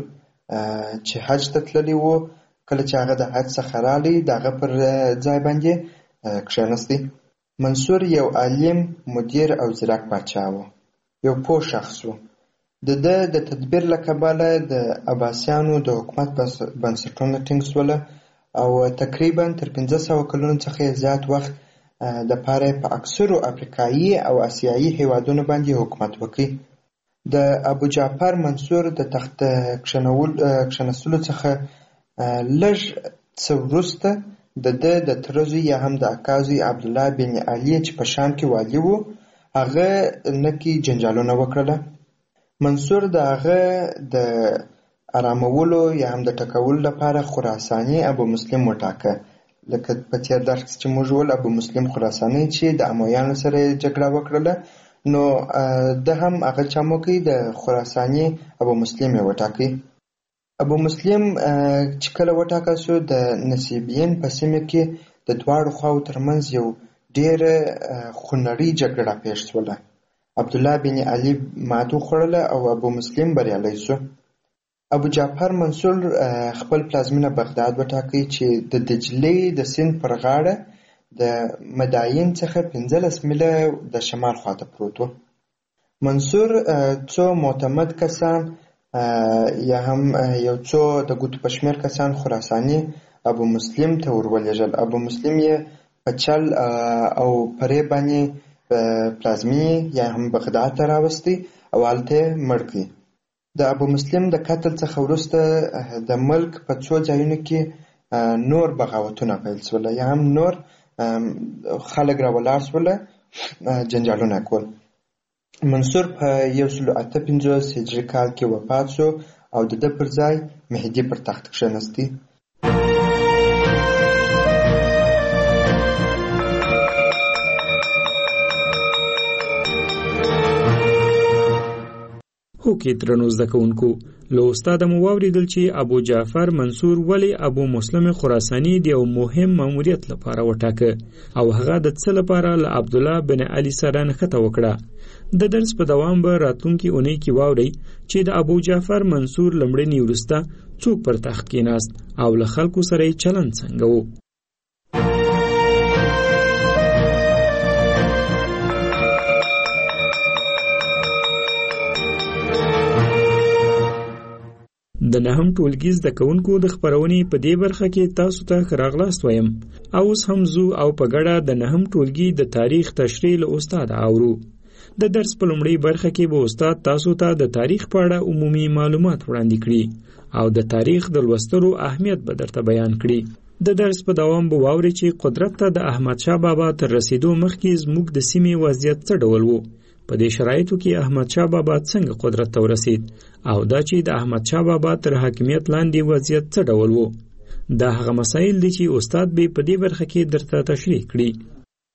چې حج ته تللی و، کله چې هغه د حج څخه رالی د هغه پر ځای باندې کښېنستی. منصور یو عالم، مدیر او ځیرک پاچا و، یو پوه شخص و. د ده د تدبیر له کبله د عباسیانو د حکومت بنسټونه ټینګ شوله او تقریبا تر 500 کلونو څخه زیات وخت د پاره په اکثرو افریقایي او آسیایي هیوادونو باندې حکومت وکړي. د ابو جعفر منصور د تخت کښېنستلو څخه لږ څه وروسته د ده د تره زوی یا هم د اکا زوی عبدالله بن علي چې په شام کې والي و هغه نکي جنجالونه وکړله. منصور د هغه د آرامولو یا هم د ټکولو لپاره خراساني ابو مسلم وټاکه. لکه په تېر درس چې موږ ول ابو مسلم خراساني چې د امویانو سره جګړه وکړله، نو ده هم هغه چموکي د خراساني ابو مسلم یې وټاکي. ابو مسلم چې کله وټاکل شو د نصیبین په سیمه کې د دواړو خواو ترمنځ یو ډېره خونړۍ جګړه پیښ شوله. عبدالله بن علي ماتو خوړله او ابو مسلم بریالی شو. ابو جعفر منصور خپل پلازمینه بغداد وټاکي چې د دجلې د سیند پر غاړه د مداین څخه 15 میله د شمال خواته پروت و. منصور څو معتمد کسان یا هم یو څو د ګوتو په شمېر کسان خراساني ابو مسلم ته ورولېږل. ابو مسلم یې په چل او پرې باندې پلازمینې یا هم بغداد ته راوستی او هلته یې مړ کړي. د ابو مسلم د قتل څخه وروسته د ملک په څو ځایونو کې نور بغاوتونه پیل شول یا هم نور خلک راولاړ شول، جنجالونه کول. منصور په 158 هجري کال کې وفات شو او د ده پر ځای مهدي پر تخت کښېنستی. کې درنو زده کوونکو، له استاده مو واورېدل چې ابو جعفر منصور ولی ابو مسلم خراساني د یو مهم ماموریت لپاره وټاکه او هغه د څه لپاره له عبدالله بن علي سره نښته وکړه. د درس په دوام به راتلونکي اونۍ کې واورئ چې د ابو جعفر منصور لمړني وروسته څوک پر تخت کېناست او له خلکو سره یې چلند څنګه و. د نهم ټولګي زده کوونکو د خپرونې په دې برخه کې تاسو ته ښه راغلاست وایم. اوس هم ځو او په ګډه د نهم ټولګي د تاریخ تشریح له استاد اورو. د درس په لومړۍ برخه کې به استاد تاسو ته د تاریخ په اړه عمومي معلومات وړاندې کړي او د تاریخ د لوستلو اهمیت به درته بیان کړي. د درس په دوام به واورئ چې قدرت ته د احمد شاه بابا تر رسیدو مخکې زموږ د سیمې وضعیت څه ډول و، په دې شرایطو کې احمد شاه بابا څنګه قدرت ته ورسید او دا چې د احمد شاه بابا تر حاکمیت لاندې وضعیت څه ډول و. دا هغه مسایل دي چې استاد به په دې برخه کې درته تشریح کړي.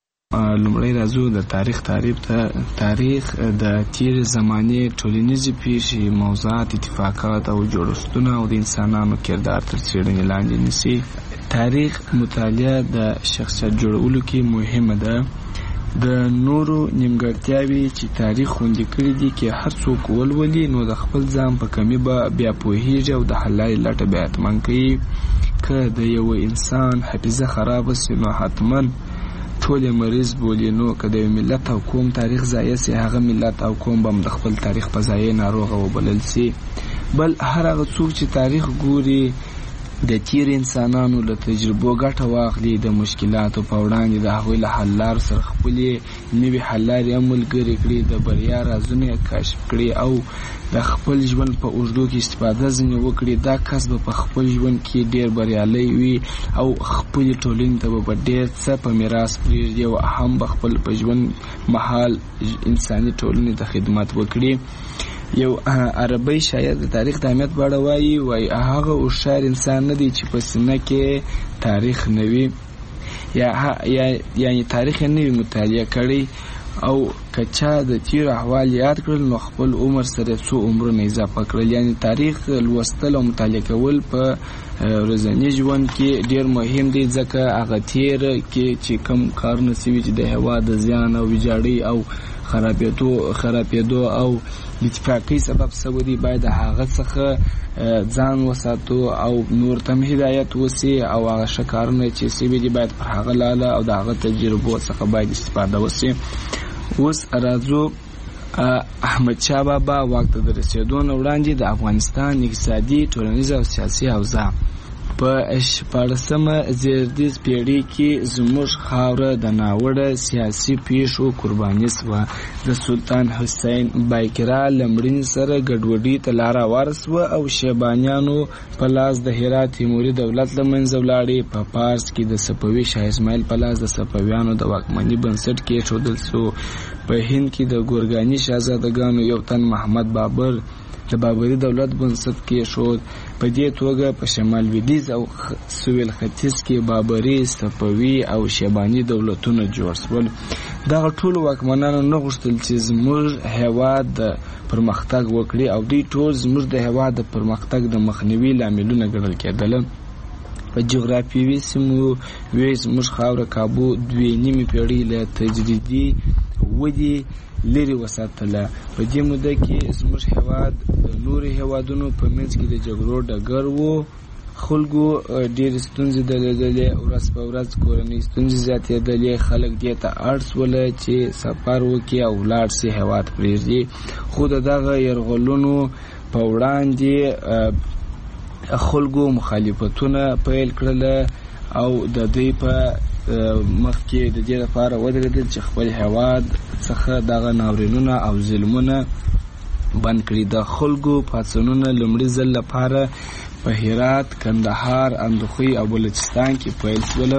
لومړی راځو د تاریخ تعریف ته. تاریخ د تیر زمانې ټولنیزې پیښې، موضوعات، اتفاقات او جوړښتونه او د انسانانو کردار تر څېړنې لاندې نیسي. تاریخ مطالعه د شخصیت جوړولو کې مهمه ده. د نورو نیمګړتیاوې چې تاریخ خوندي کړي دي کې هر څوک ولولي نو د خپل ځان په کمی به بیا پوهیږي او د حل لارې لټه به حتما کوي. که د یو انسان حافظه خرابه سي نو حتما ټول مریض بولي. نو که د یو ملت او قوم تاریخ ضایع سي، هغه ملت او قوم به د خپل تاریخ په ضایع ناروغه وبلل سي. بل هر هغه څوک چې تاریخ ګوري د تیر انسانانو له تجربو ګټه واخلي، د مشکلاتو په وړاندې د هغوی له حل لارو سره خپلې نوي حل لارې هم ملګرې کړي، د بریا رازونه یې کشف کړي او د خپل ژوند په اوږدو کې استفاده ځینې وکړي. دا کس به په خپل ژوند کې ډېر بریالی وي او خپلې ټولنې ته به ډېر څه په میراث پرېږدي او هم به خپل په ژوند مهال انساني ټولنې ته خدمت وکړي. یو عربی شاعر د تاریخ د اهمیت په اړه وایي هغه هوښیار انسان نه دی چې په سینه کې تاریخ نه وي یعنی تاریخ یې نه وي مطالعه کړی او که چا د تیر احوال یاد کړل نو خپل عمر سره څو عمرونه اضافه کړل. یعنی تاریخ لوستل او مطالعه کول په ورځني ژوند کې ډېر مهم دی، ځکه هغه تیر کې چې کم کارونه سوي چې د هېواد د زیان او ویجاړۍ او خرابېدو او اتفاقي سبب سوي دي، باید هغه څخه ځان وساتو او نور ته هدایت وسی او هغه ښه کارونه چې سوي دي باید پر هغه لاله او د هغه تجربو څخه باید استفاده وسی. اوس راځو احمد شاه بابا واک ته د رسېدو نه وړاندې د افغانستان اقتصادي، ټولنیزه او سیاسي اوضاع په 14مه زېږدیز پیړۍ کې زموږ خاوره د ناوړه سیاسي پیښو قرباني شوه. د سلطان حسین بایقرا له مړینې سره ګډوډۍ ته لاره هواره شوه او شیبانیانو په لاس د هرات تیموري دولت له منځه ولاړې. په پارس کې د صفوي شاه اسماعیل په لاس د صفویانو د واکمنۍ بنسټ کېښودل شو. په هند کې د ګورګاني شاهزادګانو یو تن محمد بابر د بابري دولت بنسټ کېښود. په دې توګه په شمال لویدیځ او سویل ختیځ کې بابري، صفوي او شیباني دولتونه جوړ شول. دغه ټول واکمنانو نه غوښتل چې زموږ هېواد د پرمختګ وکړي او دوی ټول زموږ د هېواد د پرمختګ د مخنیوي لاملونه ګڼل کېدل. په جغرافیوي سیمو وی زموږ خاوره کابو 2.5 پیړۍ له تجریدي ودې لري وساتله. په دې موده کې زموږ هېواد د نورو هېوادونو په منځ کې د جګړو ډګر و. خلکو ډېرې ستونزې درلودلې، ورځ په ورځ کورنۍ ستونزې زیاتېدلې. خلک دې ته اړ شوله چې سفر وکړي او ولاړ شي هېواد پرېږدي. خو د دغه یرغلونو په وړاندې خلکو مخالفتونه پیل کړل او د دوی په مخ کې د دې لپاره ودرېدل چې خپل هېواد څخه دغه ناورینونه او ظلمونه بند کړي. د خلکو پاڅونونه لومړي ځل لپاره په هرات، کندهار، اندخوی او بلوچستان کې پیل شول.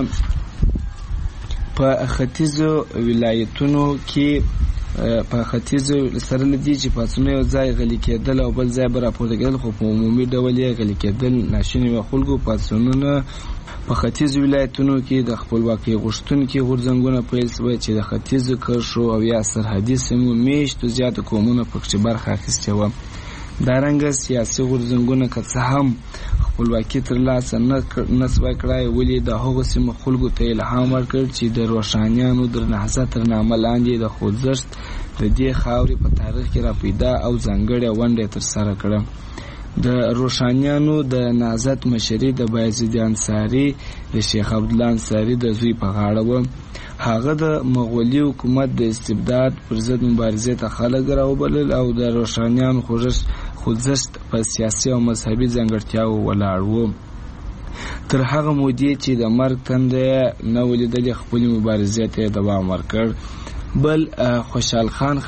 په ختیځو ولایتونو کې په ختیځو سره لدی چې پاڅونونه یو ځای غلي کېدل او بل ځای به راپورته کېدل، خو په عمومي ډول یې غلي کېدل ناشوني و. خلکو پاڅونونه په ختیځو ولایتونو کې د خپلواکۍ غوښتونکي غورځنګونه پیل شول چې د ختیځو کرښو او یا سرحدي سیمو میشتو زیاتو قومونو پکې برخه اخیستې وه. دارنګه سیاسي غورځنګونه که څه هم خپلواکي ترلاسه نه سوای کړای، ولې د هغو سیمو خلکو ته الهام ورکړ چې د روښانیانو د نهضت تر نامه لاندې د خوځښت د دې خاورې په تاریخ کې راپیدا او ځانګړې ونډه ترسره کړه. د روښانیانو د نهضت مشري د بایزید انصاري د شیخ عبدالله انصاري د زوی په غاړه و. هغه د مغولي حکومت د استبداد پر ضد مبارزې ته خلک راوبلل او د روښانیانو خوځښت په سیاسي او مذهبي ځانګړتیاو ولاړ و. تر هغه مودې چې د مرګ تنده نه ولیدلې خپلې مبارزې ته دوام ورکړ. بل خوشحال خان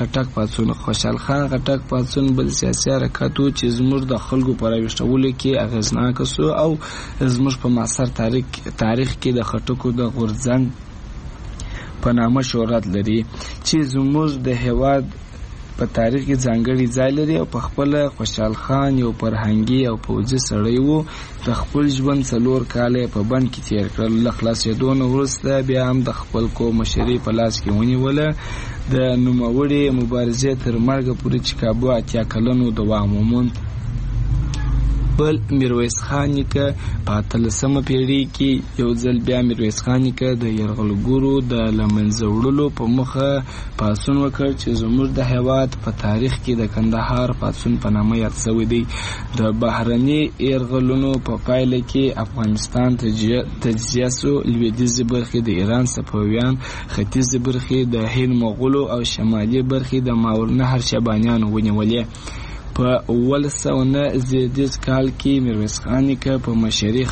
خټک پاڅون بل سیاسي حرکت و چې زموږ د خلکو په راویښولو کې اغېزناک سو او زموږ په معاصر تاریخ کې د خټکو د غورځنګ په نامه شهرت لري چې زموږ د هېواد په تاریخ کې ځانګړی ځای لري. او په خپل خوشحال خان یو فرهنګي او پوځي سړی و. د خپل ژوند 4 کاله په بند کې تیر کړل. له خلاصېدو نه وروسته بیا هم د خپل قوم مشري په لاس کې ونیوله. د نوموړې مبارزې تر مرګه پورې چې کابو 80 کلنو دوام وموند. بل میرویس خان نیکه په 18مه پیړۍ کې یو ځل بیا میرویس خان نیکه د یرغلګرو د له منځه وړلو په موخه پاڅون وکړ چې زموږ د هېواد په تاریخ کې د کندهار پاڅون په نامه یاد شوی دی. د بهرني یرغلونو په پایله کې افغانستان تجزیه سو. لویدیځې برخې د ایران صفویان، ختیځې برخې د هند مغولو او شمالي برخې د ماورالنهر شیبانیانو ونیولې. په 1909 زیږدیز کال کې میرویس خان نیکه په مشرۍ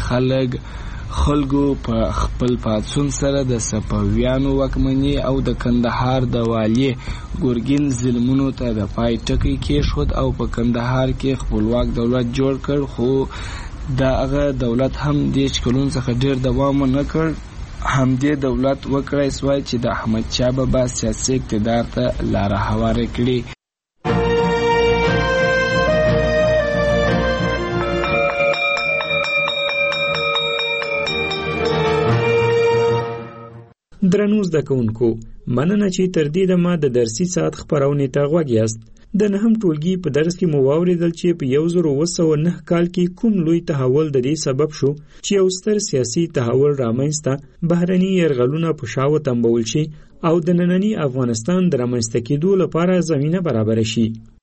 خلکو په خپل پاڅون سره د صفویانو واکمني او د کندهار د والي ګورګین ظلمونو ته د پای ټکی کېښود او په کندهار کې خپلواک دولت جوړ کړ. خو دغه دولت هم دېرش کلونو څخه ډېر دوام ونه کړ. همدې دولت وکړای سوای چې د احمدشاه بابا سیاسي اقتدار ته لاره هواره کړي. درنو زده کوونکو، مننه چې تر دې دمه د درسي ساعت خپرونې ته غوږ یاست. د 9م ټولګي په درس کې مو واورېدل چې په 1909 کال کې کوم لوی تحول د دې سبب شو چې یو ستر سیاسي تحول رامنځته، بهرني یرغلونه په شا وتمبول شي او د ننني افغانستان د رامنځته کېدو لپاره زمینه برابره شي.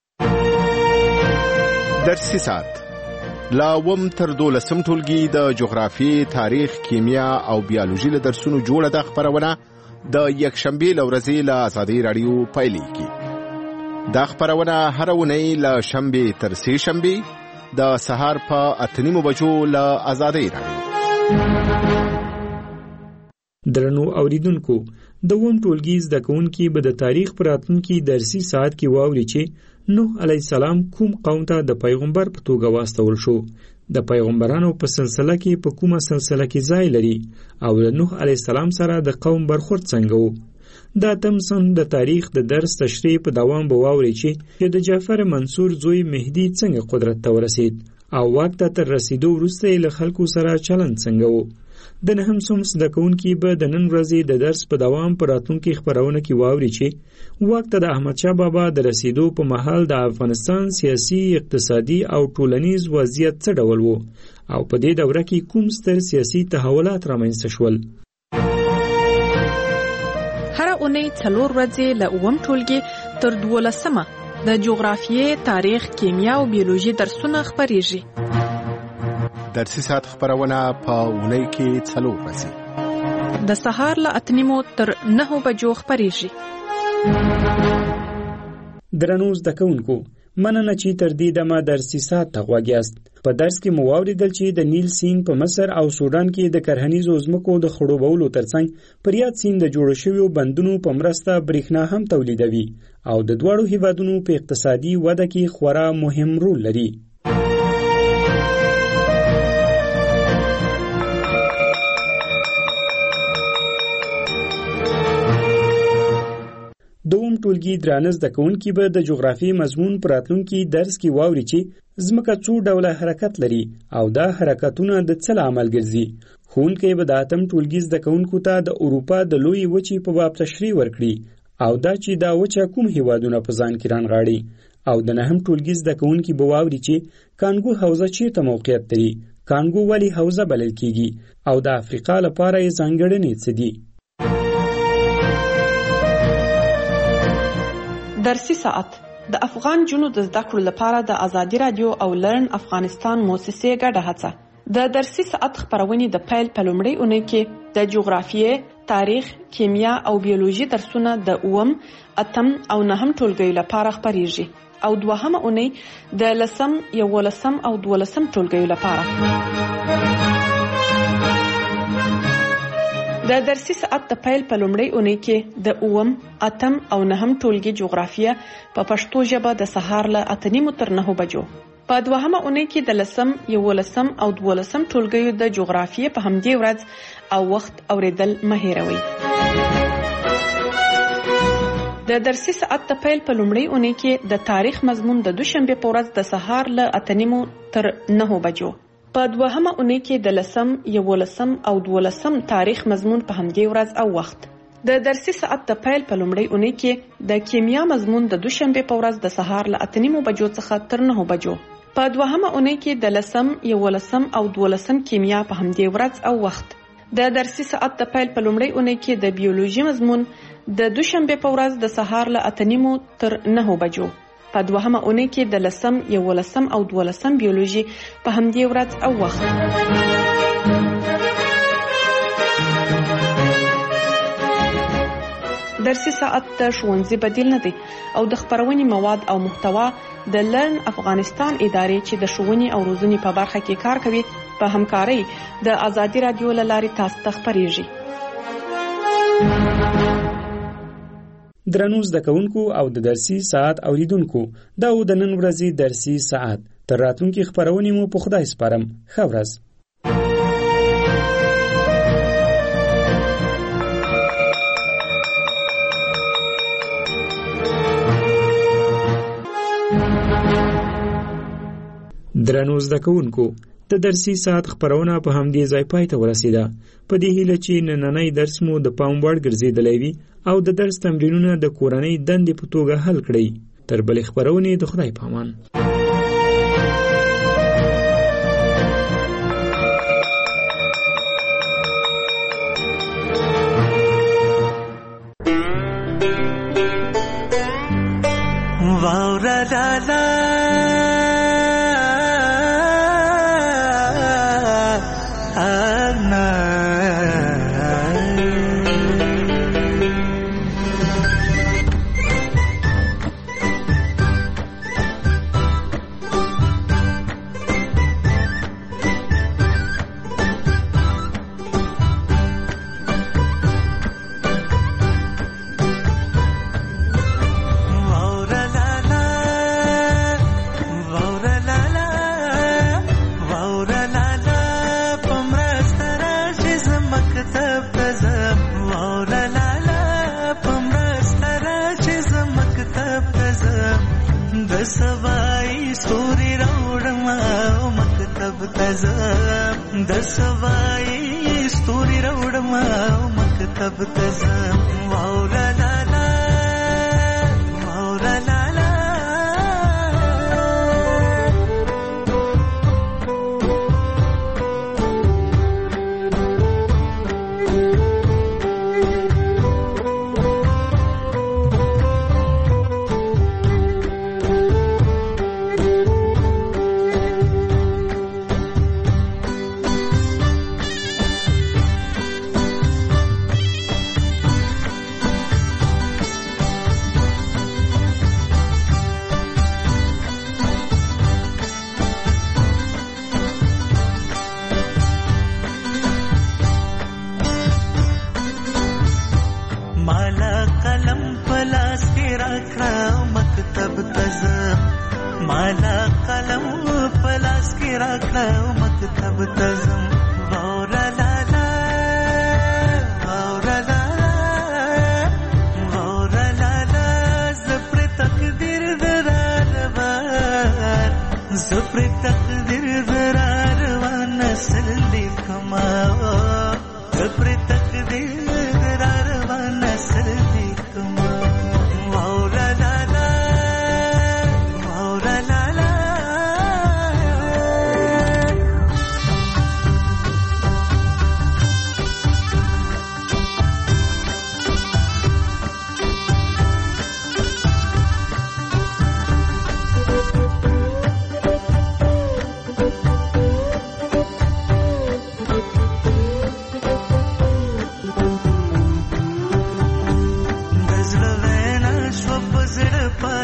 درسي ساعت لا وم تر 12م ټولګي د جغرافي، تاریخ، کیمیا او بیولوژي له درسونو جوړه د خبرونه د یکشنبه لورځي له آزادۍ رادیو پایلیږي. دا خبرونه هر ونی له شنبه تر سه شنبه د سهار په 8:30 بجو له آزادۍ رادیو. درنو اوریدونکو، د وم ټولګي زده کوونکي به د تاریخ پر راتلونکي درسي ساعت کې واوري چې نوح علیه السلام کوم قوم ته د پیغمبر په توګه واستول شو، د پیغمبرانو په سلسله کې په کومه سلسله کې ځای لري او د نوح علیه السلام سره د قوم برخورد څنګه و. دا تمسن د تاریخ د درس تشریح په دوام به واوري چې د جعفر منصور زوی مهدي څنګه قدرت ته ورسید او واک ته تر رسیدو وروسته یې له خلکو سره چلند څنګه و. د 9م صنف زده کوونکي به د نن ورځې د درس په دوام په راتلونکي خپرونه کې واوري چې واک ته د احمدشاه بابا د رسیدو په مهال د افغانستان سیاسي، اقتصادي او ټولنیز وضعیت څه ډول و او په دې دوره کې کوم ستر سیاسي تحولات رامنځته شول. هر اونۍ 4 ورځې له 9م ټولګي تر 12مه د جغرافیې، تاریخ، کیمیا او بیولوژي درسونه خپریږي. درسي ساعت خبرونه په اونۍ کې 4 ورځې د سهار له 8:30 تر 9 بجو خپریږي. درنو زده کوونکو، مننه چې تر دې دمه درسي ساعت ته غوږ یاست. په درس کې مو واورېدل چې د نیل سیند په مصر او سودان کې د کرهنیزو ځمکو د خړوبولو ترڅنګ پر یاد سیند د جوړ شویو بندونو په مرسته برېښنا هم تولیدوي او د دواړو هیوادونو په اقتصادي وده کې خورا مهم رول لري. دوم ټولګي درانه زده کوونکي به د جغرافیې مضمون په راتلونکي درس کې واوري چې ځمکه څو ډوله حرکت لري او دا حرکتونه د څه لامل ګرځي. ښوونکی به د 8م ټولګي زده کوونکو ته د اروپا د لویې وچې په باب تشریح ورکړي او دا چې دا وچه کوم هیوادونه په ځان کې رانغاړي او د 9م ټولګي زده کوونکي به واوري چې کانګو حوزه چیرته موقعیت لري، کانګو ولې حوزه بلل کیږي او د افریقا لپاره یې ځانګړنې څه دي. درسي ساعت د افغان جنو د زده کړو لپاره د ازادي رادیو او لرن افغانستان موسسې ګډه هڅه. د درسي ساعت خبرونې د پیل په لومړۍ اونۍ کې د جغرافیې، تاریخ، کیمیا او بیولوژي درسونه د 8م، 8م او 9م ټولګیو لپاره خبريږي او 2مه اونۍ د 10م، 11م او 12م ټولګیو لپاره. د درسي ساعت د پیل په لومړۍ اونۍ کې د 8م، 8م او 9م ټولګي جغرافیه په پښتو ژبه د سهار له 8:30 تر 9 بجو. په 2مه اونۍ کې د 10م، 11م او 12م ټولګیو د جغرافیې په همدې ورځ او وخت اوریدل مه هېروئ. د درسي ساعت د پیل په لومړۍ اونۍ کې د تاریخ مضمون د دوشنبه په ورځ د سهار له 8:30 تر 9 بجو. په 2مه اونۍ کې د 10م، 11م او 12م تاریخ مضمون په همدې ورځ او وخت. د درسي ساعت د پیل په لومړۍ اونۍ کې د کیمیا مضمون د دوشنبه په ورځ د سهار له 8:30 بجو څخه تر 9 بجو. په 2مه اونۍ کې د 10م، 11م او 12م کیمیا په همدې ورځ او وخت. د درسي ساعت د پیل په لومړۍ اونۍ کې د بیولوژي مضمون د دوشنبه په ورځ د سهار له 8:30 تر 9 بجو. په 2مه اونۍ کې د 10م، 11م او 12م بیولوژي په همدې ورځ او وخت. درسي ساعت د ښوونځي بدیل نه دی او د خبرونې مواد او محتوا د لرن افغانستان ادارې چې د ښوونې او روزنې په برخه کې کار کوي په همکارۍ د ازادي رادیو له لارې تاسو ته خبرېږي. درنو زده کوونکو او د درسي ساعت اوریدونکو، دا و د نن ورځې درسي ساعت. تر راتلونکي خبرونې مو په خدای سپارم. ښه ورځ. درنو زده کوونکو، د درسي ساعت خبرونه په همدې ځای پای ته ورسیده. په دې هیله چې نننی درس مو د پام وړ ګرځېدلی وي او د درس تمرینونه د کورنۍ دندې په توګه حل کړئ. تر بلې خبرونې د خدای پامان. واورا لالا دسوائی ستوری روڑما مکتب تزم واورا لالا واورا لالا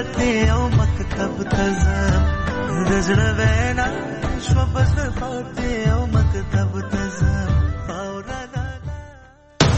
پاتې او مکتب ته ځم د زړه وینا شوه بس پاتې او مکتب ته